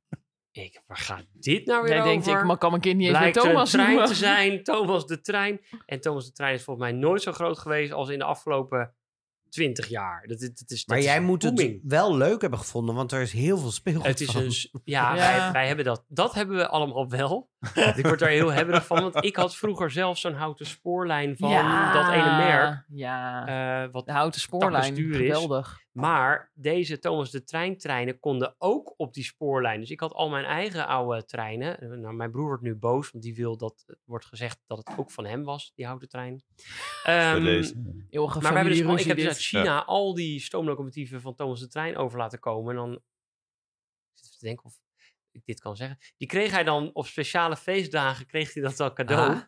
Waar gaat dit nou weer Jij over? denkt, ik kan mijn kind niet eens meer Blijkt er een Thomas trein noemen. te zijn, Thomas de Trein. En Thomas de Trein is volgens mij nooit zo groot geweest als in de afgelopen 20 jaar. Maar jij moet het booming. wel leuk hebben gevonden, want er is heel veel speelgoed Het is van. Ja. wij hebben dat. Dat hebben we allemaal wel. Ik word daar heel hebberig van, want ik had vroeger zelf zo'n houten spoorlijn van dat ene merk. Ja, Wat de houten spoorlijn. duur is. Geweldig. Maar deze Thomas de Treintreinen konden ook op die spoorlijn. Dus ik had al mijn eigen oude treinen. Nou, mijn broer wordt nu boos, want die wil dat het wordt gezegd dat het ook van hem was, die houten trein. Bij deze. Eeuwige Maar we hebben dus, ik familieruzie heb dus dit. uit China al die stoomlocomotieven van Thomas de Trein over laten komen. En dan ik zit even te denken of ik dit kan zeggen. Die kreeg hij dan op speciale feestdagen, kreeg hij dat al cadeau. Ah.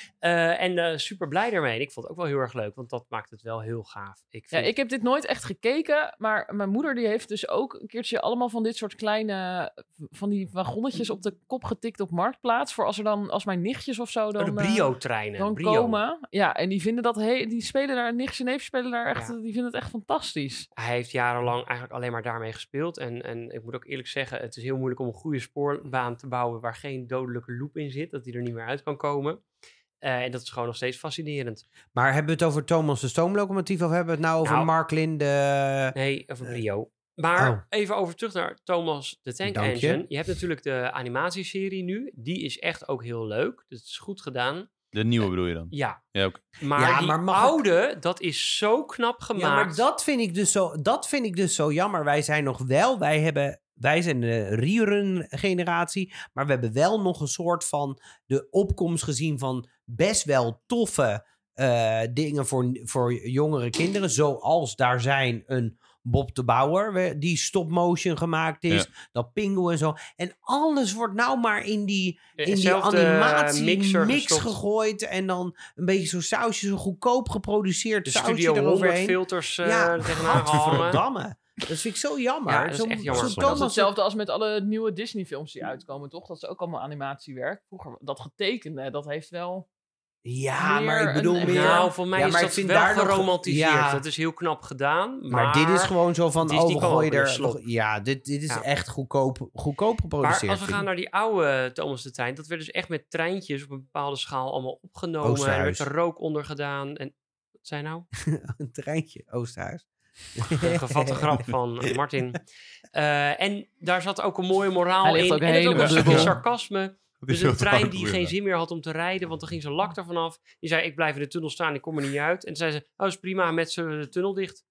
En super blij daarmee. En ik vond het ook wel heel erg leuk, want dat maakt het wel heel gaaf. Ik heb dit nooit echt gekeken, maar mijn moeder die heeft dus ook een keertje allemaal van dit soort kleine, van die wagonnetjes op de kop getikt op Marktplaats. Voor als mijn nichtjes of zo dan... de Brio-treinen. Dan Brio. komen. Ja, en die vinden dat die spelen daar, nichtjes en neefjes spelen daar echt, Ja. die vinden het echt fantastisch. Hij heeft jarenlang eigenlijk alleen maar daarmee gespeeld. En ik moet ook eerlijk zeggen, het is heel moeilijk om een goede spoorbaan te bouwen waar geen dodelijke loop in zit. Dat die er niet meer uit kan komen. En dat is gewoon nog steeds fascinerend. Maar hebben we het over Thomas de stoomlocomotief of hebben we het nou over Nou, Mark Linde? Nee, over Brio. Maar oh. even over terug naar Thomas de Tank Dank je. Engine. Je hebt natuurlijk de animatieserie nu. Die is echt ook heel leuk. Dus het is goed gedaan. De nieuwe bedoel je dan? Ja. Ja, oké. Maar Ja, die maar mag ik- oude, dat is zo knap gemaakt. Ja, maar dat vind ik dus zo jammer. Wij zijn nog wel, wij zijn de rerun generatie, maar we hebben wel nog een soort van de opkomst gezien van best wel toffe dingen voor jongere kinderen. Zoals daar zijn een Bob de Bouwer, die stop-motion gemaakt is. Ja. Dat Pingu en zo. En alles wordt nou maar in die Hetzelfde animatie mixer mix gestopt. gegooid. En dan een beetje zo'n sausje, zo goedkoop geproduceerd De sausje Studio 100 eroverheen. filters Ja, tegenaan gehangen. gadverdamme. Dat vind ik zo jammer. Ja, dat is echt jammer. Zo'n Maar Dat is Thomas- hetzelfde als met alle nieuwe Disney-films die uitkomen, toch? Dat is ook allemaal animatiewerk. Vroeger, dat getekende, dat heeft wel... Ja, meer maar ik bedoel een- meer... Nou, voor mij Ja, is maar ik dat vind wel daar nog- geromantiseerd. Ja. Dat is heel knap gedaan. Maar dit is gewoon zo van, Disney oh, we kwam gooien ook in de er... slop. Ja, dit is Ja. echt goedkoop geproduceerd. Maar als we vind gaan ik. naar die oude Thomas de Trein, dat werd dus echt met treintjes op een bepaalde schaal allemaal opgenomen. En er werd Oosterhuis. er rook onder gedaan. En wat zei nou? Een treintje, Oosterhuis. Een gevatte grap van Martin. En daar zat ook een mooie moraal Hij ligt in. ook En het ook helemaal een stukje dubbel. sarcasme. Dus een trein die geen zin meer had om te rijden, want dan ging zijn lak ervan af. Die zei, ik blijf in de tunnel staan, ik kom er niet uit. En toen zei ze, is prima, met ze de tunnel dicht.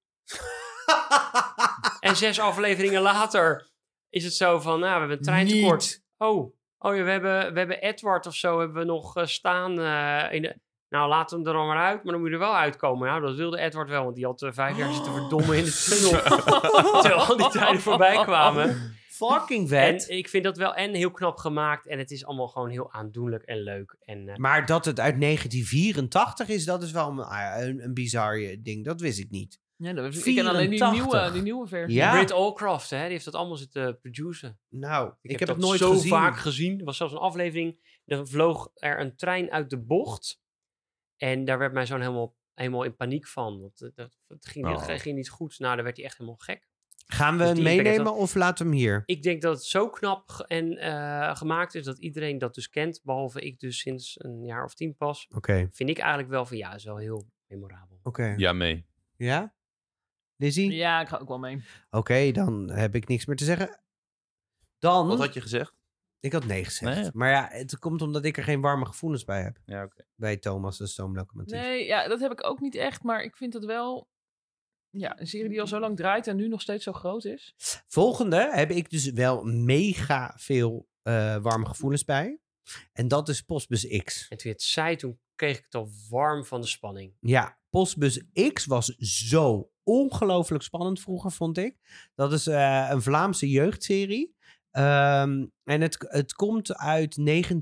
En 6 afleveringen later is het zo van, we hebben een treintekort. Niet. Ja, we hebben Edward of zo hebben we nog staan in de... Nou, laat hem er dan maar uit, maar dan moet je er wel uitkomen. Nou, dat wilde Edward wel, want die had 5 jaar zitten verdommen in de tunnel. Terwijl al die treinen voorbij kwamen. Fucking vet. En ik vind dat wel heel knap gemaakt. En het is allemaal gewoon heel aandoenlijk en leuk. En, Maar dat het uit 1984 is, dat is wel een bizar ding. Dat wist ik niet. Ja, ik ken alleen 84. die nieuwe versie. Ja. Britt Allcroft, hè, die heeft dat allemaal zitten produceren. Nou, ik heb dat het nooit zo gezien. vaak gezien. Er was zelfs een aflevering, dan vloog er een trein uit de bocht. En daar werd mijn zoon helemaal in paniek van. Want het ging niet goed. Nou, daar werd hij echt helemaal gek. Gaan we Dus hem die impact meenemen heeft of laten we hem hier? Ik denk dat het zo knap gemaakt is dat iedereen dat dus kent. Behalve ik dus sinds een jaar of 10 pas. Oké. Vind ik eigenlijk wel van is wel heel memorabel. Oké. Ja, mee. Ja? Lizzie? Ja, ik ga ook wel mee. Oké, dan heb ik niks meer te zeggen. Dan... Wat had je gezegd? Ik had nee gezegd. Nee. Maar ja, het komt omdat ik er geen warme gevoelens bij heb. Ja, oké. Bij Thomas, de stoomlocomotief. Nee, ja, dat heb ik ook niet echt. Maar ik vind het wel... Ja, een serie die al zo lang draait en nu nog steeds zo groot is. Volgende heb ik dus wel mega veel warme gevoelens bij. En dat is Postbus X. En toen je het zei, toen kreeg ik het al warm van de spanning. Ja, Postbus X was zo ongelooflijk spannend vroeger, vond ik. Dat is een Vlaamse jeugdserie. En het komt uit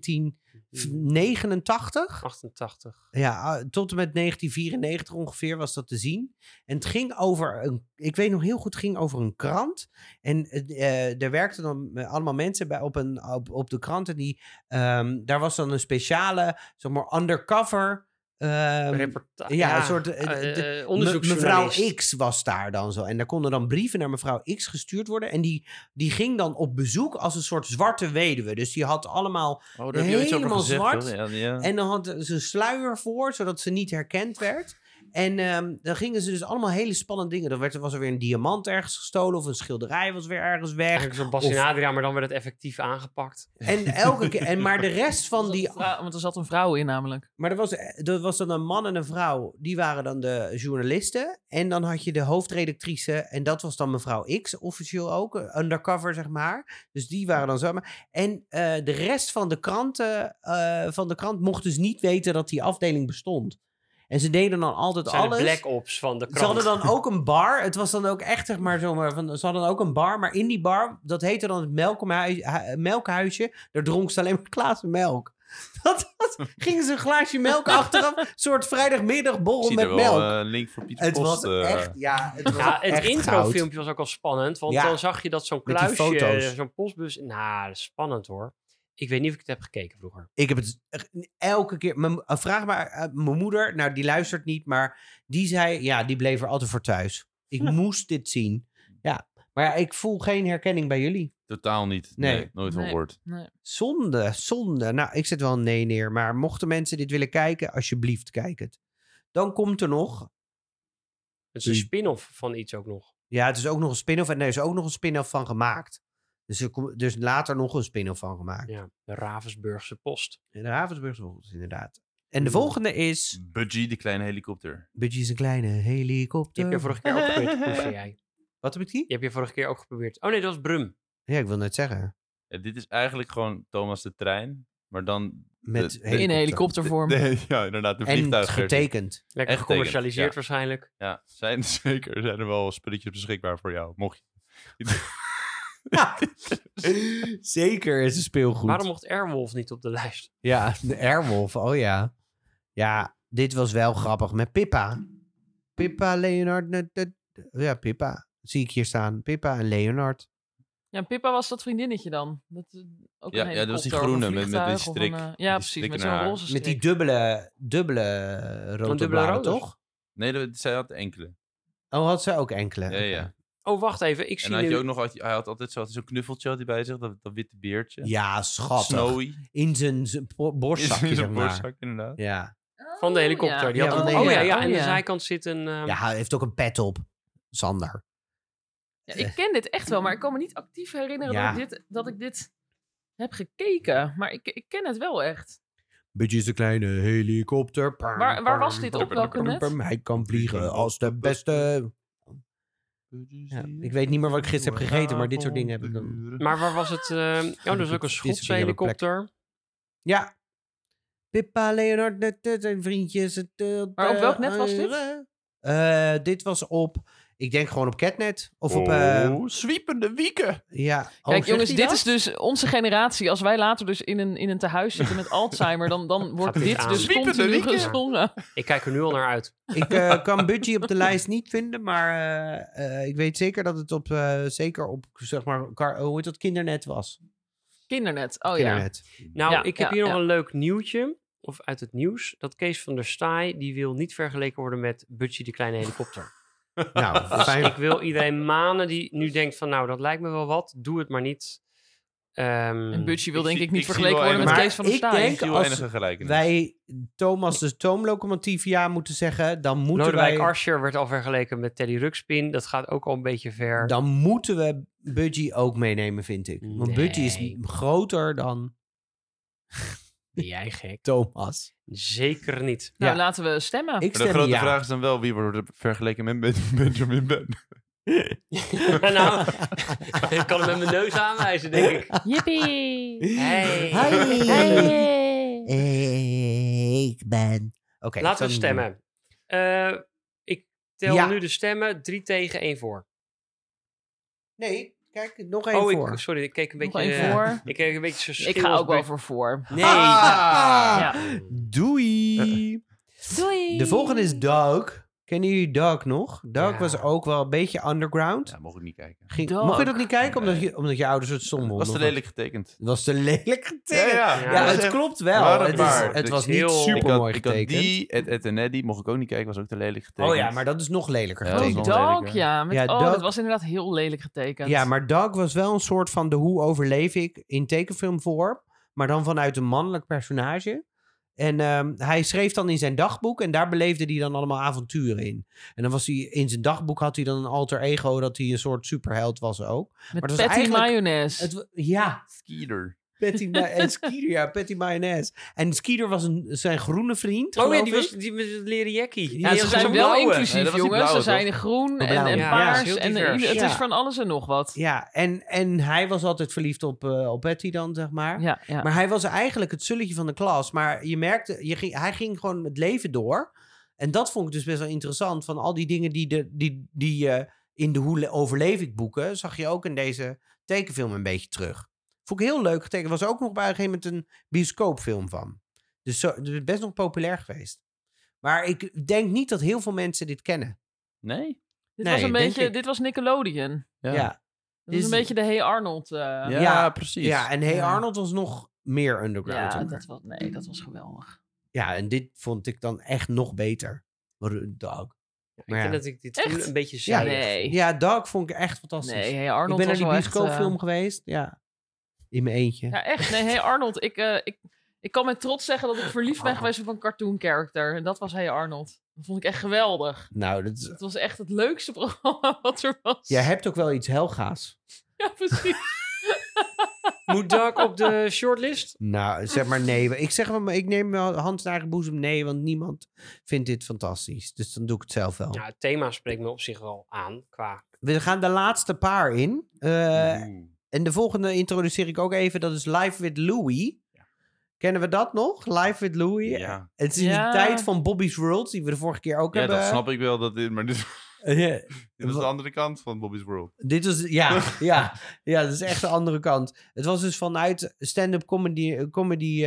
1989. 88. Ja, tot en met 1994 ongeveer was dat te zien. En het ging over ik weet nog heel goed, het ging over een krant. En er werkten dan allemaal mensen op de krant. En daar was dan een speciale, zeg maar, undercover... een soort mevrouw X was daar dan zo. En daar konden dan brieven naar mevrouw X gestuurd worden. En die ging dan op bezoek als een soort zwarte weduwe. Dus die had allemaal Daar heb je iets over helemaal gezegd, zwart. hoor. Ja. En dan had ze een sluier voor, zodat ze niet herkend werd. En dan gingen ze dus allemaal hele spannende dingen. Dan was er weer een diamant ergens gestolen. Of een schilderij was weer ergens weg. Eigenlijk zo'n Bas en Adriaan, maar dan werd het effectief aangepakt. En elke keer... Maar de rest van die... Want er zat een vrouw in namelijk. Maar er was dan een man en een vrouw. Die waren dan de journalisten. En dan had je de hoofdredactrice. En dat was dan mevrouw X, officieel ook. Undercover, zeg maar. Dus die waren dan zo. En de rest van de krant mocht dus niet weten dat die afdeling bestond. En ze deden dan altijd zijn alles. De Black Ops van de krant. Ze hadden dan ook een bar. Het was dan ook echt, zeg maar, ze hadden ook een bar. Maar in die bar, dat heette dan het melkhuisje. Daar dronk ze alleen maar glazen melk. Dat gingen ze een glaasje melk achteraf. Een soort vrijdagmiddagborrel met melk. Een link voor Pieter Het Post. was echt, het introfilmpje was ook al spannend. Want dan zag je dat zo'n Met die kluisje, foto's. zo'n postbus... Nou, dat is spannend hoor. Ik weet niet of ik het heb gekeken vroeger. Ik heb het elke keer... Vraag maar mijn moeder. Nou, die luistert niet. Maar die zei... Ja, die bleef er altijd voor thuis. Ik moest dit zien. Ja. Maar ja, ik voel geen herkenning bij jullie. Totaal niet. Nee, nooit van gehoord. Nee. Zonde. Nou, ik zet wel een nee neer. Maar mochten mensen dit willen kijken, alsjeblieft, kijk het. Dan komt er nog... Het is een spin-off van iets ook nog. Ja, het is ook nog een spin-off. En er is ook nog een spin-off van gemaakt. Dus er komt dus later nog een spin-off van gemaakt. Ja, de Ravensburgse Post. In de Ravensburgse Post, inderdaad. En de volgende is... Budgie, de kleine helikopter. Budgie is een kleine helikopter. Die heb je vorige keer ook geprobeerd te pushen, jij. Wat heb ik die? Die heb je vorige keer ook geprobeerd. Oh nee, dat was Brum. Ja, ik wil net zeggen. Ja, dit is eigenlijk gewoon Thomas de Trein. Maar dan... Met in helikoptervorm. Ja, inderdaad. De En vliegtuigversie. getekend. Lekker Echt gecommercialiseerd ja. waarschijnlijk. Ja, zijn er wel spulletjes beschikbaar voor jou. Mocht je... Zeker is een speelgoed. Waarom mocht Airwolf niet op de lijst? Ja, de Airwolf. Oh ja. Ja, dit was wel grappig. Met Pippa. Pippa, Leonard. Ja, Pippa. Zie ik hier staan. Pippa en Leonard. Ja, Pippa was dat vriendinnetje dan. Dat, ook Ja, een dat was die helikopter of groene een met die vliegtuig of strik. ja, Die precies. strik Met in zo'n haar. roze strik. Met die dubbele rode dubbele bladen, rode? toch? Nee, zij had enkele. Oh, had ze ook enkele? Ja, ja. Oh, wacht even. Ik En zie dan had nu... je ook nog... Hij had altijd zo'n knuffeltje had hij bij zich. Dat witte beertje. Ja, schattig. Snowy. In zijn borstzakje, In zeg zijn maar. borstzak, inderdaad. Ja. Van de helikopter. Ja. Die had Ja, een, van de oh ja, helikopter. ja. En Oh, de ja. zijkant zit een... Ja, hij heeft ook een pet op. Sander. Ja, ik ken dit echt wel, maar ik kan me niet actief herinneren Ja. dat ik dit heb gekeken. Maar ik ken het wel echt. Budgie is een kleine helikopter. Waar was dit op? Welke net? Hij kan vliegen als de beste. Ja, ik weet niet meer wat ik gisteren heb gegeten, maar dit soort dingen heb ik dan. Maar waar was het? Er is ook een Het is Schotse een hele helikopter. Ja. Pippa, Leonard, en vriendjes. Maar op welk net was dit? Dit was op, ik denk gewoon op Catnet. Of op, Zwiepende wieken. ja. Kijk zegt jongens, hij dit dat? is dus onze generatie. Als wij later dus in een tehuis zitten met Alzheimer, dan wordt dit dit aan. dus Zwiepende continu wieken. gezongen. Ik kijk er nu al naar uit. Ik kan Budgie op de lijst niet vinden, maar ik weet zeker dat het zeker op, zeg maar, hoe heet dat, Kindernet was. Kindernet, oh ja. Kindernet. Nou, Ja, ik heb ja, hier nog ja. een leuk nieuwtje. Of uit het nieuws. Dat Kees van der Staaij, die wil niet vergeleken worden met Budgie de kleine helikopter. Nou, Dus fijn. ik wil iedereen manen die nu denkt van nou, dat lijkt me wel wat. Doe het maar niet. En Budgie wil Ik denk zie- ik niet ik zie vergeleken wel worden met een- Kees van der Maar ik Staaij. denk- Ik zie wel als enige gelijkenis. wij Thomas de stoomlocomotief ja moeten zeggen, dan moeten Lodewijk wij... Asscher werd al vergeleken met Teddy Ruxpin. Dat gaat ook al een beetje ver. Dan moeten we Budgie ook meenemen, vind ik. Want Budgie is Nee. groter dan Ben jij gek? Thomas. Zeker niet. Nou, Ja. laten we stemmen. Ik Maar de stem grote ja. vraag is dan wel, wie wordt er vergeleken met Benjamin Ben? Nou, ik kan hem met mijn neus aanwijzen, denk ik. Yippie! Hey. Ik ben... Oké, Laten we dan- stemmen. Ik tel Ja. nu de stemmen. 3 tegen, 1 voor. Nee, kijk, nog één Oh, voor. sorry, ik keek een Nog beetje... één voor. Ik keek een beetje zo Ik ga ook wel voor. Nee. Ja. Doei. Doei! De volgende is Doug. Kennen jullie Doug nog? Doug Ja. was ook wel een beetje underground. Ja, mocht ik niet kijken. Doug. Mocht je dat niet kijken Nee. omdat je ouders het stom vonden? Was te of wat? lelijk getekend. Het was te lelijk getekend. Ja, Ja, dat het is- klopt wel. waren Het, een paar. het was Dus niet heel- super mooi Ik had getekend. die, Ed en Eddy, mocht ik ook niet kijken, was ook te lelijk getekend. Oh ja, maar dat is nog lelijker Ja, dat is getekend. nog Dog, lelijk, hè? ja. Met, Ja, oh, Dog- dat was inderdaad heel lelijk getekend. Ja, maar Doug was wel een soort van de hoe overleef ik in tekenfilmvorm. Maar dan vanuit een mannelijk personage. En hij schreef dan in zijn dagboek en daar beleefde hij dan allemaal avonturen in. En dan was hij in zijn dagboek had hij dan een alter ego dat hij een soort superheld was ook. Met maar het was Patty eigenlijk- Mayonaise. Ja, Skeeter. en Skeeter, ja, Patty Mayonnaise. En Skeeter was zijn groene vriend, Oh ja, geloof die ik. was die met het leren jackie. Ja, Die ze had zijn zo'n wel blauwe. inclusief, Nee, dat was die jongens. Ze blauwe, zijn toch? groen en blauwe. Ja, paars. heel En divers. het Ja. is van alles en nog wat. Ja, en hij was altijd verliefd op Patty dan, zeg maar. Ja, ja. Maar hij was eigenlijk het zulletje van de klas. Maar je merkte, hij ging gewoon het leven door. En dat vond ik dus best wel interessant. Van al die dingen die in de Hoe overleef ik boeken, zag je ook in deze tekenfilm een beetje terug. Vond ik heel leuk getekend. Er was ook nog bij een gegeven moment een bioscoopfilm van. Dus best nog populair geweest. Maar ik denk niet dat heel veel mensen dit kennen. Nee? Dit Nee, was een denk beetje, ik. dit was Nickelodeon. Ja. Ja. Dat was Dit een is- beetje de Hey Arnold. Ja, precies. Ja, en Hey Ja. Arnold was nog meer underground. Ja, zeg maar. dat was geweldig. Ja, en dit vond ik dan echt nog beter. Dog. Ik Maar ja. denk dat ik dit Echt? toen een beetje Ja, zei. Nee. Ja, Dog vond ik echt fantastisch. Nee, Hey ik Arnold ben naar was die wel echt... bioscoopfilm geweest. Ja. In mijn eentje. Ja, echt. Nee, Hey Arnold. Ik kan met trots zeggen dat ik verliefd ben geweest op een cartoon character. En dat was Hey Arnold. Dat vond ik echt geweldig. Nou, dat is... Het was echt het leukste programma wat er was. Jij hebt ook wel iets Helga's. Ja, precies. Moet Doug op de shortlist? Nou, zeg maar nee. Ik neem wel hand in eigen boezem nee, want niemand vindt dit fantastisch. Dus dan doe ik het zelf wel. Ja, het thema spreekt me op zich wel aan. Qua... We gaan de laatste paar in. Oeh. En de volgende introduceer ik ook even. Dat is Live with Louie. Kennen we dat nog? Live with Louie. Ja. Het is in Ja. de tijd van Bobby's World, die we de vorige keer ook Ja, hebben. dat snap ik wel. Maar dit Ja. is de andere kant van Bobby's World. Dit was, ja, dat is echt de andere kant. Het was dus vanuit stand-up comedy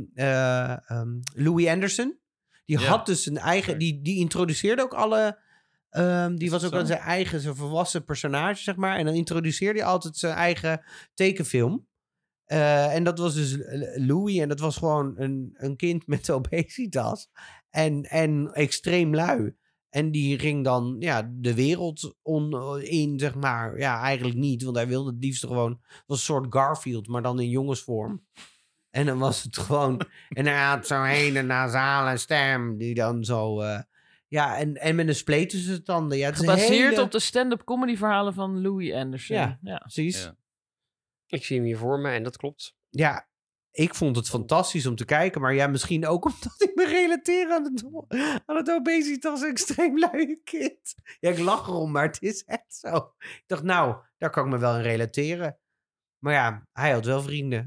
Louis Anderson. Die Ja. had dus een eigen, die introduceerde ook alle, die Is was dat ook zo? zijn eigen, zijn volwassen personage, zeg maar. En dan introduceerde hij altijd zijn eigen tekenfilm. En dat was dus Louis en dat was gewoon een kind met obesitas en extreem lui. En die ging dan de wereld in, zeg maar. Ja, eigenlijk niet, want hij wilde het liefst gewoon... Het was een soort Garfield, maar dan in jongensvorm. En dan was het gewoon... en hij had zo'n hele nasale stem die dan zo... Ja, en met een spleet tussen de tanden. Ja, het is een Gebaseerd hele- op de stand-up comedy verhalen van Louis Anderson. Ja. Precies. Ja. Ik zie hem hier voor me en dat klopt. Ja, ik vond het fantastisch om te kijken. Maar ja, misschien ook omdat ik me relateer aan het obesitas extreem luie kind. Ja, ik lach erom, maar het is echt zo. Ik dacht, nou, daar kan ik me wel aan relateren. Maar ja, hij had wel vrienden.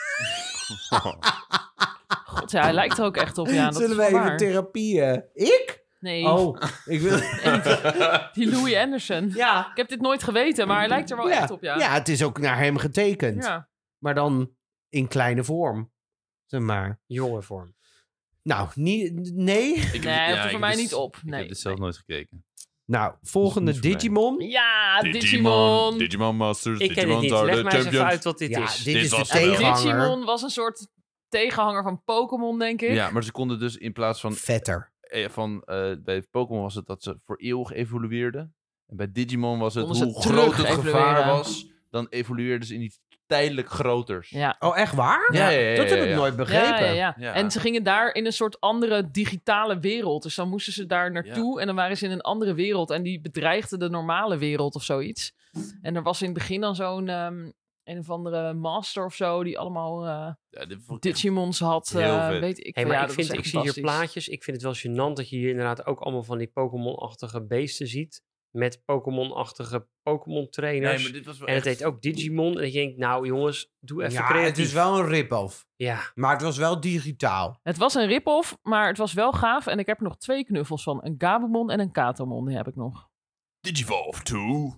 God, ja, hij lijkt er ook echt op. Ja, dat Zullen is we wel even waar. therapieën? Ik? Nee, Oh, ik wil... die Louis Anderson. Ja. Ik heb dit nooit geweten, maar hij lijkt er wel echt op, ja. Ja, het is ook naar hem getekend. Ja. Maar dan in kleine vorm. Zeg maar. Jonge vorm. Nou, nee. Nee, het hoeft voor mij niet op. Ik Nee. heb dit zelf nooit gekeken. Nou, volgende Dat is niet voor mij. Digimon. Ja, Digimon. Digimon Masters. Ik ken het niet. Leg mij eens even uit wat dit Ja, is. dit is de was wel- tegenhanger. Digimon was een soort tegenhanger van Pokémon, denk ik. Ja, maar ze konden dus in plaats van... Vetter. bij Pokémon was het dat ze voor eeuwig evolueerden. En bij Digimon was het Konden ze hoe groot het terug gevaar evolueren. was. Dan evolueerden ze in iets tijdelijk groters. Ja. Oh, echt waar? Ja. Dat heb ik nooit begrepen. Ja. Ja. En ze gingen daar in een soort andere digitale wereld. Dus dan moesten ze daar naartoe en dan waren ze in een andere wereld. En die bedreigde de normale wereld of zoiets. En er was in het begin dan zo'n een of andere master of zo... die allemaal Ja, dit vond ik echt- Digimons had. Heel vet. Weet ik Hey, veel. maar Ja, ik, dat was ik echt zie hier fantastisch. plaatjes. Ik vind het wel gênant dat je hier inderdaad ook allemaal van die Pokémon-achtige beesten ziet. Met Pokémon-achtige Pokémon-trainers. Nee, maar dit was wel En het echt- heet ook Digimon. En je denkt, nou jongens, doe even Ja, creatief. het is wel een rip-off. Ja, Maar het was wel digitaal. Het was een rip-off, maar het was wel gaaf. En ik heb er nog 2 knuffels van. Een Gabumon en een Katamon, die heb ik nog. Digivolve 2.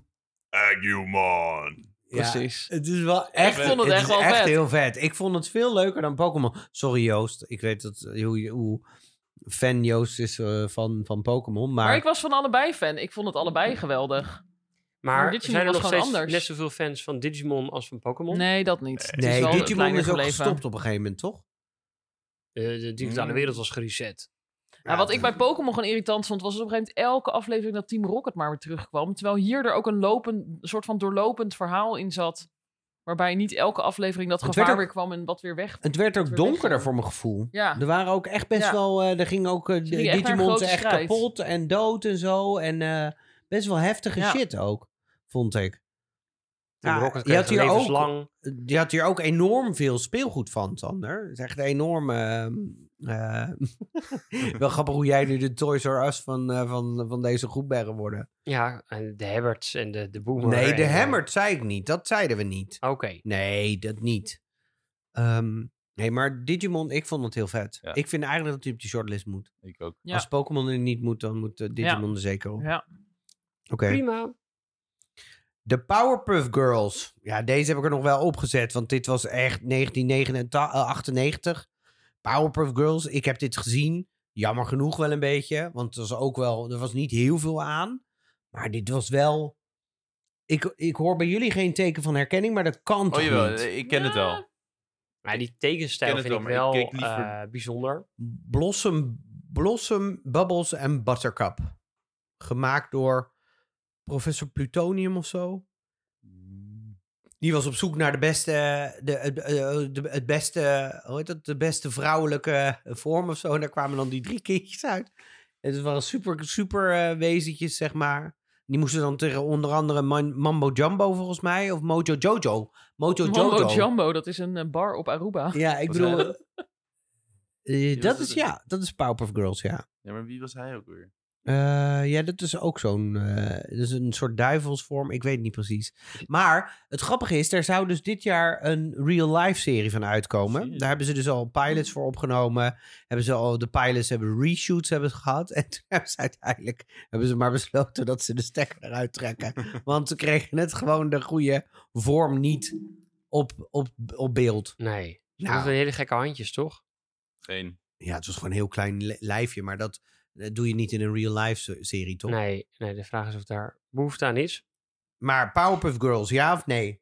Agumon. Precies. Ja, het is wel echt, Ik vond het echt is wel echt vet. heel vet. Ik vond het veel leuker dan Pokémon. Sorry Joost, ik weet dat, hoe fan Joost is van Pokémon. Maar ik was van allebei fan. Ik vond het allebei geweldig. maar Digimon zijn er was nog gewoon steeds anders. net zoveel fans van Digimon als van Pokémon? Nee, dat niet. Het is Nee, wel Digimon kleiner is ook gebleven. gestopt op een gegeven moment, toch? De digitale wereld was gereset. Ja, wat ik bij Pokémon gewoon irritant vond, was op een gegeven moment elke aflevering dat Team Rocket maar weer terugkwam. Terwijl hier er ook een soort van doorlopend verhaal in zat. Waarbij niet elke aflevering dat Het gevaar werd ook- weer kwam en wat weer weg. Het werd ook weer donkerder wegging. voor mijn gevoel. Ja. Er waren ook echt best Ja. wel... er gingen ook gingen echt naar een Digimons grote echt strijd. kapot en dood en zo. En best wel heftige Ja. shit ook, vond ik. Team Ja, Rocket je had kreeg hier ook- levenslang. Je had hier ook enorm veel speelgoed van, Sander. Het is echt enorm... wel grappig hoe jij nu de Toys R Us van deze groep bent geworden. Ja, en de Habberts en de Boomer. Nee, de en, Hammerd zei ik niet. Dat zeiden we niet. Oké. Nee, dat niet. Nee, maar Digimon, ik vond het heel vet. Ja. Ik vind eigenlijk dat hij op die shortlist moet. Ik ook. Ja. Als Pokémon er niet moet, dan moet Digimon er zeker op. Ja. Oké. Prima. De Powerpuff Girls. Ja, deze heb ik er nog wel opgezet, want dit was echt 1998. Powerpuff Girls, ik heb dit gezien. Jammer genoeg wel een beetje, want er was niet heel veel aan. Maar dit was wel... Ik hoor bij jullie geen teken van herkenning, maar dat kan Oh toch jawel, niet? ik ken het wel. Maar die tekenstijl Ik ken vind het ik wel, maar wel ik keek liever- bijzonder. Blossom, Bubbles en Buttercup. Gemaakt door Professor Plutonium of zo. Die was op zoek naar de beste, het beste, hoe heet dat? De beste vrouwelijke vorm of zo. En daar kwamen dan die 3 kindjes uit. En het waren super wezentjes, zeg maar. Die moesten dan tegen onder andere Mambo Jumbo volgens mij. Of Mojo Jojo. Mojo Mambo Jojo. Jumbo, dat is een bar op Aruba. Ja, ik Was bedoel... hij dat was is, het? ja, dat is Powerpuff Girls, ja. Ja, maar wie was hij ook weer? Ja, dat is ook zo'n... dat is een soort duivelsvorm. Ik weet het niet precies. Maar het grappige is, er zou dus dit jaar een real-life serie van uitkomen. Zie je. Daar hebben ze dus al pilots voor opgenomen. De pilots hebben reshoots gehad. En toen hebben ze maar besloten dat ze de stekker eruit trekken. Want ze kregen net gewoon de goede vorm niet op beeld. Nee. Ze Nou. hadden hele gekke handjes, toch? Geen. Ja, het was gewoon een heel klein lijfje. Maar dat doe je niet in een real-life serie, toch? Nee, de vraag is of daar behoefte aan is. Maar Powerpuff Girls, ja of nee?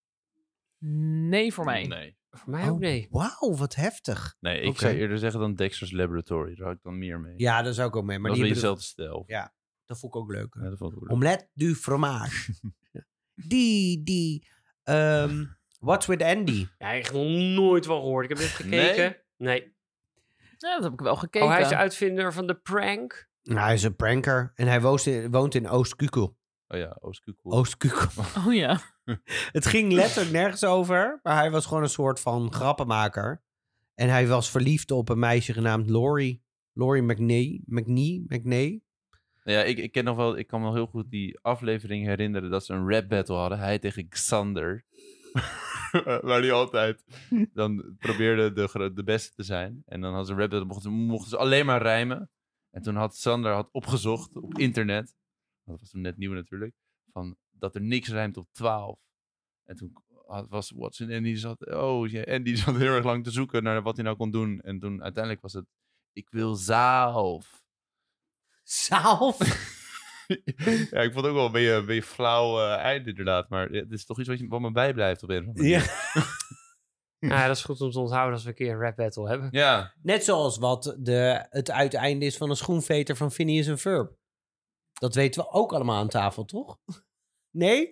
Nee, voor mij. Nee. Voor mij ook nee. Wauw, wat heftig. Nee, ik Oké. zou eerder zeggen dan Dexter's Laboratory. Daar had ik dan meer mee. Ja, daar zou ik ook mee. Maar Maar die dat is hebben dezelfde stijl. Ja, dat vond ik ook leuk. Ja, dat vond ik ook leuk. Omelette du fromage. What's with Andy? Ja, ik heb nog nooit van gehoord. Ik heb net gekeken. Nee. Ja, dat heb ik wel gekeken. Oh, hij is de uitvinder van de prank. Nou, hij is een pranker. En hij woont in Oost-Kukel. Oh ja, Oostkukel. Oost-Kukel. Oh ja. Het ging letterlijk nergens over. Maar hij was gewoon een soort van grappenmaker. En hij was verliefd op een meisje genaamd Laurie. Laurie McNee. Ja, ik kan me nog heel goed die aflevering herinneren dat ze een rap battle hadden. Hij tegen Xander. Waar hij altijd dan probeerde de beste te zijn. En dan had ze een rap battle, mochten ze alleen maar rijmen. En toen had Xander opgezocht op internet. Dat was toen net nieuw natuurlijk. Van dat er niks rijmt op 12. En toen was Watson en die zat heel erg lang te zoeken naar wat hij nou kon doen. En toen uiteindelijk was het, ik wil zaalf. Zaalf? Ja, ik vond het ook wel een beetje flauw eind inderdaad. Maar het is toch iets wat me bijblijft op een of andere manier. Ja, dat is goed om te onthouden als we een keer een rap battle hebben. Ja. Net zoals wat het uiteinde is van een schoenveter van Phineas en Ferb. Dat weten we ook allemaal aan tafel, toch? Nee?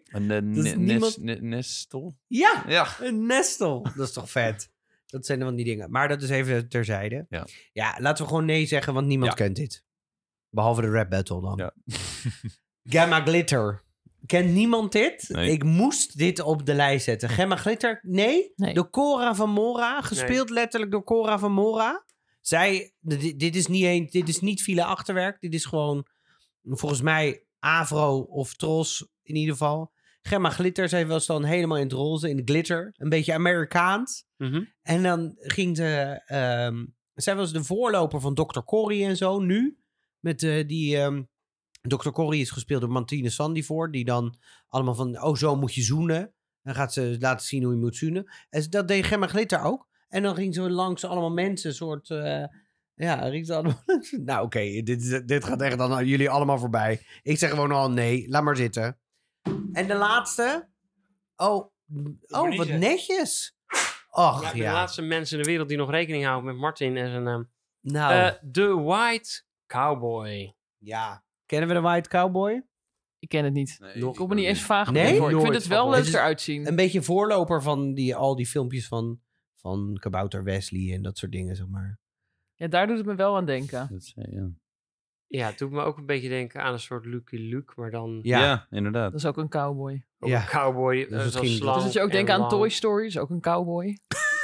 Nestel? Ja, een nestel. Dat is toch vet? Dat zijn dan die dingen. Maar dat is even terzijde. Ja, laten we gewoon nee zeggen, want niemand kent dit. Behalve de rap battle dan. Ja. Gamma Glitter. Kent niemand dit? Nee. Ik moest dit op de lijst zetten. Gamma Glitter? Nee? Door Cora van Mora. Gespeeld letterlijk door Cora van Mora. Dit is niet file achterwerk. Dit is gewoon, volgens mij, Avro of Tros in ieder geval. Gemma Glitter, zij was dan helemaal in het roze, in de glitter. Een beetje Amerikaans. Mhm. En dan ging ze... zij was de voorloper van Dr. Corrie en zo, nu. Met Dr. Corrie is gespeeld door Martine Sandiford, die dan allemaal van, zo moet je zoenen. Dan gaat ze laten zien hoe je moet zoenen. En dat deed Gemma Glitter ook. En dan ging ze langs allemaal mensen, een soort... riep ze allemaal... Nou, oké, dit gaat echt dan jullie allemaal voorbij. Ik zeg gewoon al nee, laat maar zitten. En de laatste... Oh, wat netjes. Och, De laatste mensen in de wereld die nog rekening houden met Martin en zijn naam. Nou. The White Cowboy. Ja. Kennen we de White Cowboy? Ik ken het niet. Nee, Ik kom er niet eens vaag Nee? voor. Ik vind Nooit het wel van. leuk Het is eruit zien. Een beetje voorloper van al die filmpjes van Kabouter Wesley en dat soort dingen, zeg maar. Ja, daar doet het me wel aan denken. Ja, het doet me ook een beetje denken aan een soort Lucky Luke, maar dan... Ja, inderdaad. Dat is ook een cowboy. Ook een cowboy. Dus misschien- zo slank Dus dat je ook en denkt aan lang. Toy Story, is ook een cowboy.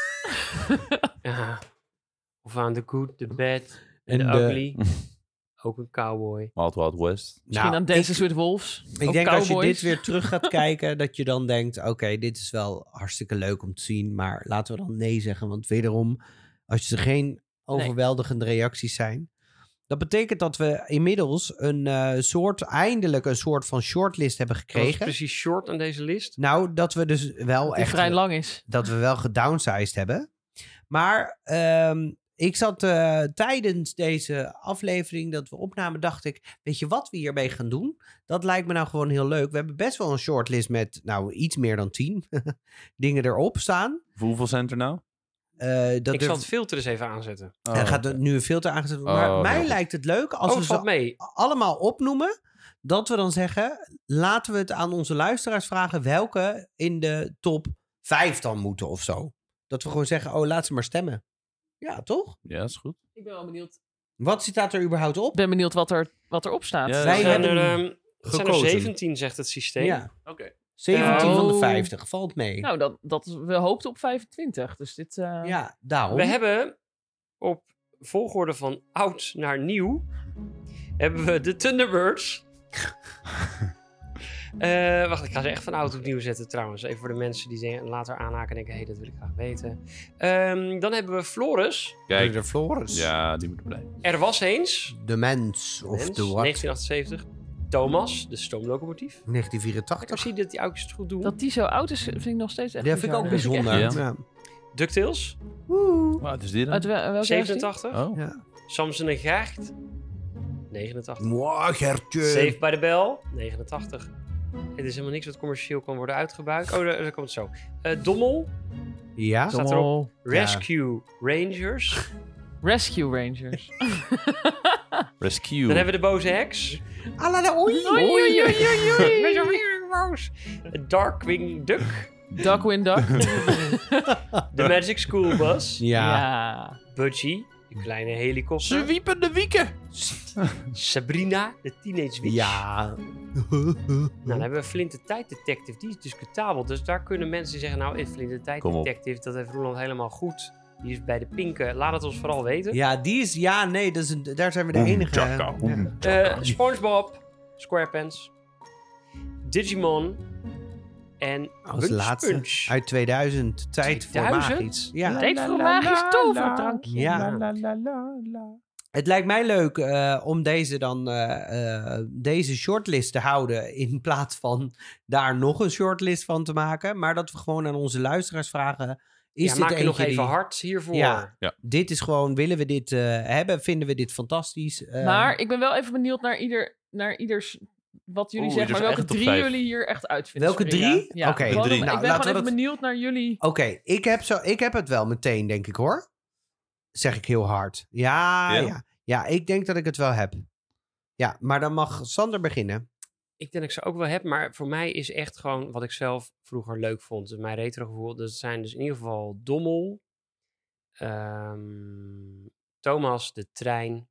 Ja. Of aan The Good, The Bad en En The de- Ugly. Ook een cowboy. Wild Wild West. Misschien aan Dances with Wolves. Ik Ook denk als je cowboys. dit weer terug gaat kijken, dat je dan denkt, oké, dit is wel hartstikke leuk om te zien, maar laten we dan nee zeggen, want wederom, als er geen overweldigende reacties zijn, dat betekent dat we inmiddels eindelijk een soort van shortlist hebben Wat is gekregen. precies short aan deze list? Nou, dat we dus wel Die echt... vrij lang is. Dat we wel gedownsized hebben. Maar ik zat tijdens deze aflevering dat we opnamen, dacht ik, weet je wat we hiermee gaan doen? Dat lijkt me nou gewoon heel leuk. We hebben best wel een shortlist met, iets meer dan 10 dingen erop staan. Hoeveel zijn het er nou? Ik zal het filter eens even aanzetten. Er gaat nu een filter aangezet worden. Maar mij lijkt het leuk als we valt ze mee. allemaal opnoemen, dat we dan zeggen, laten we het aan onze luisteraars vragen welke in de top 5 dan moeten of zo. Dat we gewoon zeggen, laat ze maar stemmen. Ja, toch? Ja, dat is goed. Ik ben wel benieuwd. Wat staat er überhaupt op? Ik ben benieuwd wat erop staat. Ja, Wij Het zijn hebben er, het zijn er gekozen. 17, zegt het systeem. Ja, Oké. 17 van de Oh. 50. Valt mee. Nou, we hoopten op 25. Dus dit... Ja, daarom. We hebben op volgorde van oud naar nieuw, hebben we de Thunderbirds. Wacht, ik ga ze echt van oud op nieuw zetten trouwens. Even voor de mensen die later aanhaken en denken, dat wil ik graag weten. Dan hebben we Floris. Kijk. de Flores. Ja, die moeten blij. Er was eens. De mens. Of Mens, de wat? 1978. Thomas, de stoomlocomotief. 1984. Ik zie dat die oudjes het goed doen. Dat die zo oud is, vind ik nog steeds echt Ja, vind ik ook bizar. bijzonder. echt- Ja. DuckTales, Wat is dit dan? Uit welk jaar is die? 87. Oh. Ja. Samson en Gert, 89. Mwah, Gertje. Save by the Bell, 89. Het is helemaal niks wat commercieel kan worden uitgebuit. Oh, daar komt het zo. Dommel, Ja. staat erop. Dommel. Rescue Rangers. Rescue Rangers. Rescue. Dan hebben we de boze heks. Alla de oei. Oei, oei, oei, oei, Wees oei. alweer boos. Darkwing Duck. Darkwing Duck. The Magic School Bus. Ja. Ja. Budgie. Die kleine helikopter. Zwiepende wieken. Sabrina, de teenage witch. Ja. Nou, dan hebben we Flint de Tijddetective. Die is discutabel. Dus daar kunnen mensen die zeggen... Nou, Flint de Kom op. Tijddetective, dat heeft Roeland helemaal goed. Die is bij de pinken. Laat het ons vooral weten. Ja, die is... Ja, nee, dat is daar zijn we de enige... Ja. SpongeBob, SquarePants, Digimon en Als laatste. Punch. Uit 2000. Tijd voor 2000? magisch. Ja. Tijd voor een magisch toverdrankje. Ja. Het lijkt mij leuk om deze dan deze shortlist te houden in plaats van daar nog een shortlist van te maken. Maar dat we gewoon aan onze luisteraars vragen. Is dit maak je nog eentje even die- hard hiervoor. Ja. Ja. Dit is gewoon, willen we dit hebben? Vinden we dit fantastisch? Maar ik ben wel even benieuwd naar ieders... Wat jullie zeggen, maar ieders welke eigen top 3 5. jullie hier echt uitvinden. Welke springen. 3? Ja, Oké, gewoon 3. om- Nou, ik ben laten gewoon we even benieuwd naar jullie... Oké, ik heb het wel meteen, denk ik hoor. Zeg ik heel hard. Ja, ik denk dat ik het wel heb. Ja, maar dan mag Sander beginnen. Ik denk dat ik ze ook wel heb, maar voor mij is echt gewoon wat ik zelf vroeger leuk vond. Dus mijn retro gevoel. Dat zijn dus in ieder geval Dommel, Thomas de Trein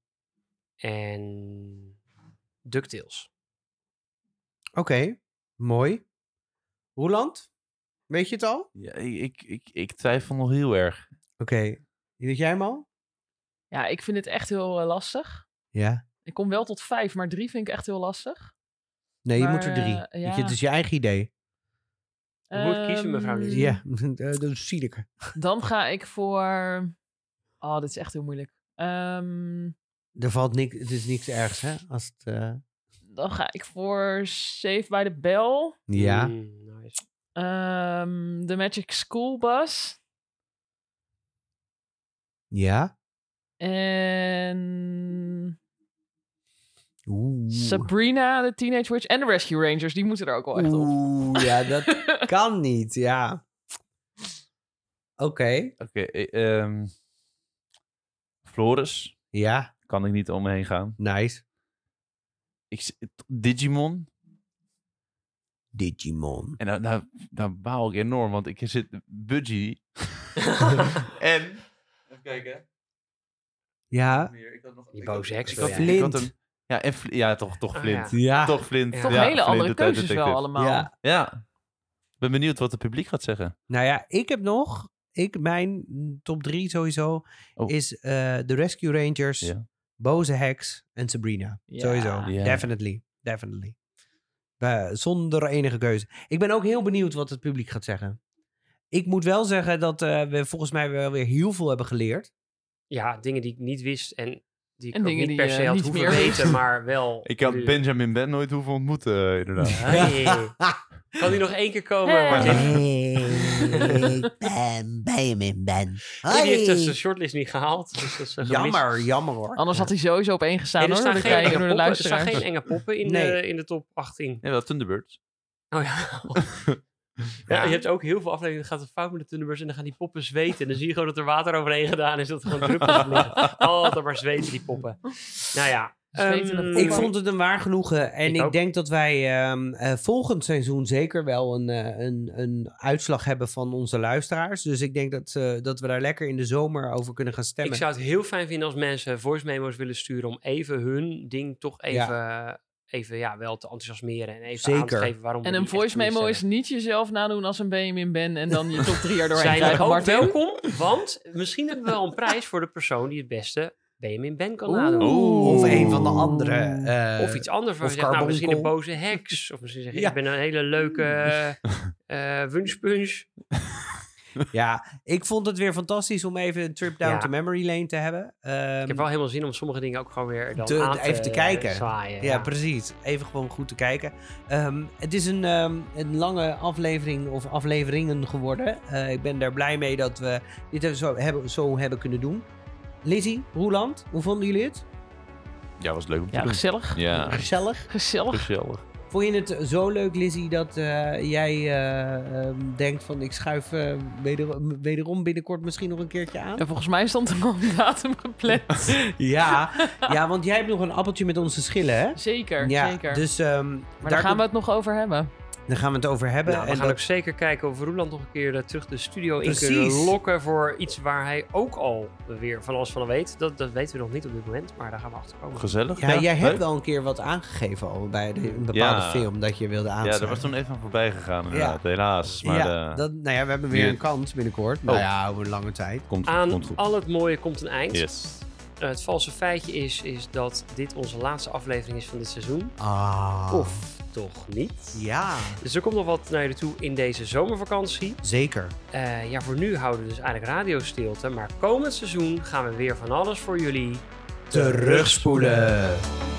en DuckTales. Oké, mooi. Roeland? Weet je het al? Ja, ik twijfel nog heel erg. Oké. Weet jij hem al? Ja, ik vind het echt heel lastig. Ja. Ik kom wel tot 5, maar 3 vind ik echt heel lastig. Nee, je Maar, moet er 3. ja. Weet je, het is je eigen idee. Je moet kiezen, mevrouw Ehm, Lizzie. Ja, dat is zielig. Dan ga ik voor... Oh, dit is echt heel moeilijk. Er valt niks, het is niks ergs, hè? Als het, Dan ga ik voor Save by the Bell. ja. Nice. The Magic School Bus. Ja. En Oeh. Sabrina, de Teenage Witch. En de Rescue Rangers. Die moeten er ook wel echt op. Oeh, ja, dat kan niet, ja. Oké. Floris. Ja, Kan ik niet omheen gaan. nice. Digimon. Digimon. En daar baal ik enorm, want ik zit Budgie. En... Even kijken. Ja. Die boze heks. Ik wil had- jij. ik had Flint. hem- Ja, ja, toch Ah, Flint. ja. Ja. Toch Flint. Ja. Toch Ja, hele Flint, andere de keuzes detective. wel allemaal. Ja. Ja. Ik ben benieuwd wat het publiek gaat zeggen. Nou ja, ik heb nog... Mijn top 3 sowieso Oh. is The Rescue Rangers, Ja. Boze Heks en Sabrina. Ja. Sowieso. Ja. Definitely. Zonder enige keuze. Ik ben ook heel benieuwd wat het publiek gaat zeggen. Ik moet wel zeggen dat we volgens mij wel weer heel veel hebben geleerd. Ja, dingen die ik niet wist en die ik En ook dingen niet die per se je had niet hoeven meer weet. weten, maar wel. Ik had nu- Benjamin Ben nooit hoeven ontmoeten, inderdaad. Hey. Kan die nog één keer komen? Hey. Martin? Ik ben Benjamin Ben. Die heeft dus de shortlist niet gehaald. Dus dat is gemist. Jammer hoor. Anders had hij sowieso op 1 gestaan Hey, er hoor. staan Door de, geen kijker, enge door de poppen, er staan luisteraars. geen enge poppen in, Nee. in de top 18. Ja, wel Thunderbirds. Oh ja. Ja, je hebt ook heel veel afleveringen, dan gaat het fout met de Thunderbirds en dan gaan die poppen zweten. En dan zie je gewoon dat er water overheen gedaan is, dat er gewoon druppels op liggen. Altijd maar zweten die poppen. Nou ja. Zwetende poppen. Ik vond het een waar genoegen. En Ik ik ook. denk dat wij volgend seizoen zeker wel een uitslag hebben van onze luisteraars. Dus ik denk dat we daar lekker in de zomer over kunnen gaan stemmen. Ik zou het heel fijn vinden als mensen voice memo's willen sturen om even hun ding toch even wel te enthousiasmeren. En even aan te Zeker. geven waarom we En die een echt voice gemist memo hebben. is niet jezelf nadoen als een Benjamin Ben en dan je top 3 erdoorheen Zijn krijgen, ook Martin. welkom, want misschien hebben we wel een prijs voor de persoon die het beste Benjamin Ben kan nadoen. Of een van de andere. Of iets anders waar of je zegt, nou misschien een carbonkel. boze heks. Of misschien zeg je, Ja. ik ben een hele leuke wunschpunch. Ja, ik vond het weer fantastisch om even een trip down Ja. to memory lane te hebben. Ik heb wel helemaal zin om sommige dingen ook gewoon weer dan Even te kijken. zwaaien. Ja, precies. Even gewoon goed te kijken. Het is een lange aflevering of afleveringen geworden. Ik ben daar blij mee dat we dit zo hebben kunnen doen. Lizzie, Roeland, hoe vonden jullie het? Ja, was leuk om te Ja, doen. gezellig. Ja, Gezellig. Gezellig. gezellig. Vond je het zo leuk, Lizzie, dat jij denkt van ik schuif wederom binnenkort misschien nog een keertje aan? En volgens mij stond er al een datum gepland. Ja, want jij hebt nog een appeltje met onze schillen, hè? Zeker, Ja, zeker. dus maar daar gaan we het nog over hebben. Daar gaan we het over hebben. Nou, we en gaan dat- ook zeker kijken of we Roeland nog een keer terug de studio in Precies. kunnen lokken voor iets waar hij ook al weer van alles van weet. Dat weten we nog niet op dit moment, maar daar gaan we achter komen. Gezellig. Ja, jij hebt leuk. wel een keer wat aangegeven al bij een bepaalde Ja. film dat je wilde aansluiten. Ja, daar was toen even aan voorbij gegaan inderdaad, helaas. Maar we hebben weer weer- een kans binnenkort. Nou ja, over een lange tijd. komt Aan goed. al het mooie komt een eind. Yes. Het valse feitje is dat dit onze laatste aflevering is van dit seizoen. Of toch niet. Ja, Dus er komt nog wat naar je toe in deze zomervakantie. zeker. Voor nu houden we dus eigenlijk radiostilte. Maar komend seizoen gaan we weer van alles voor jullie Terugspoelen.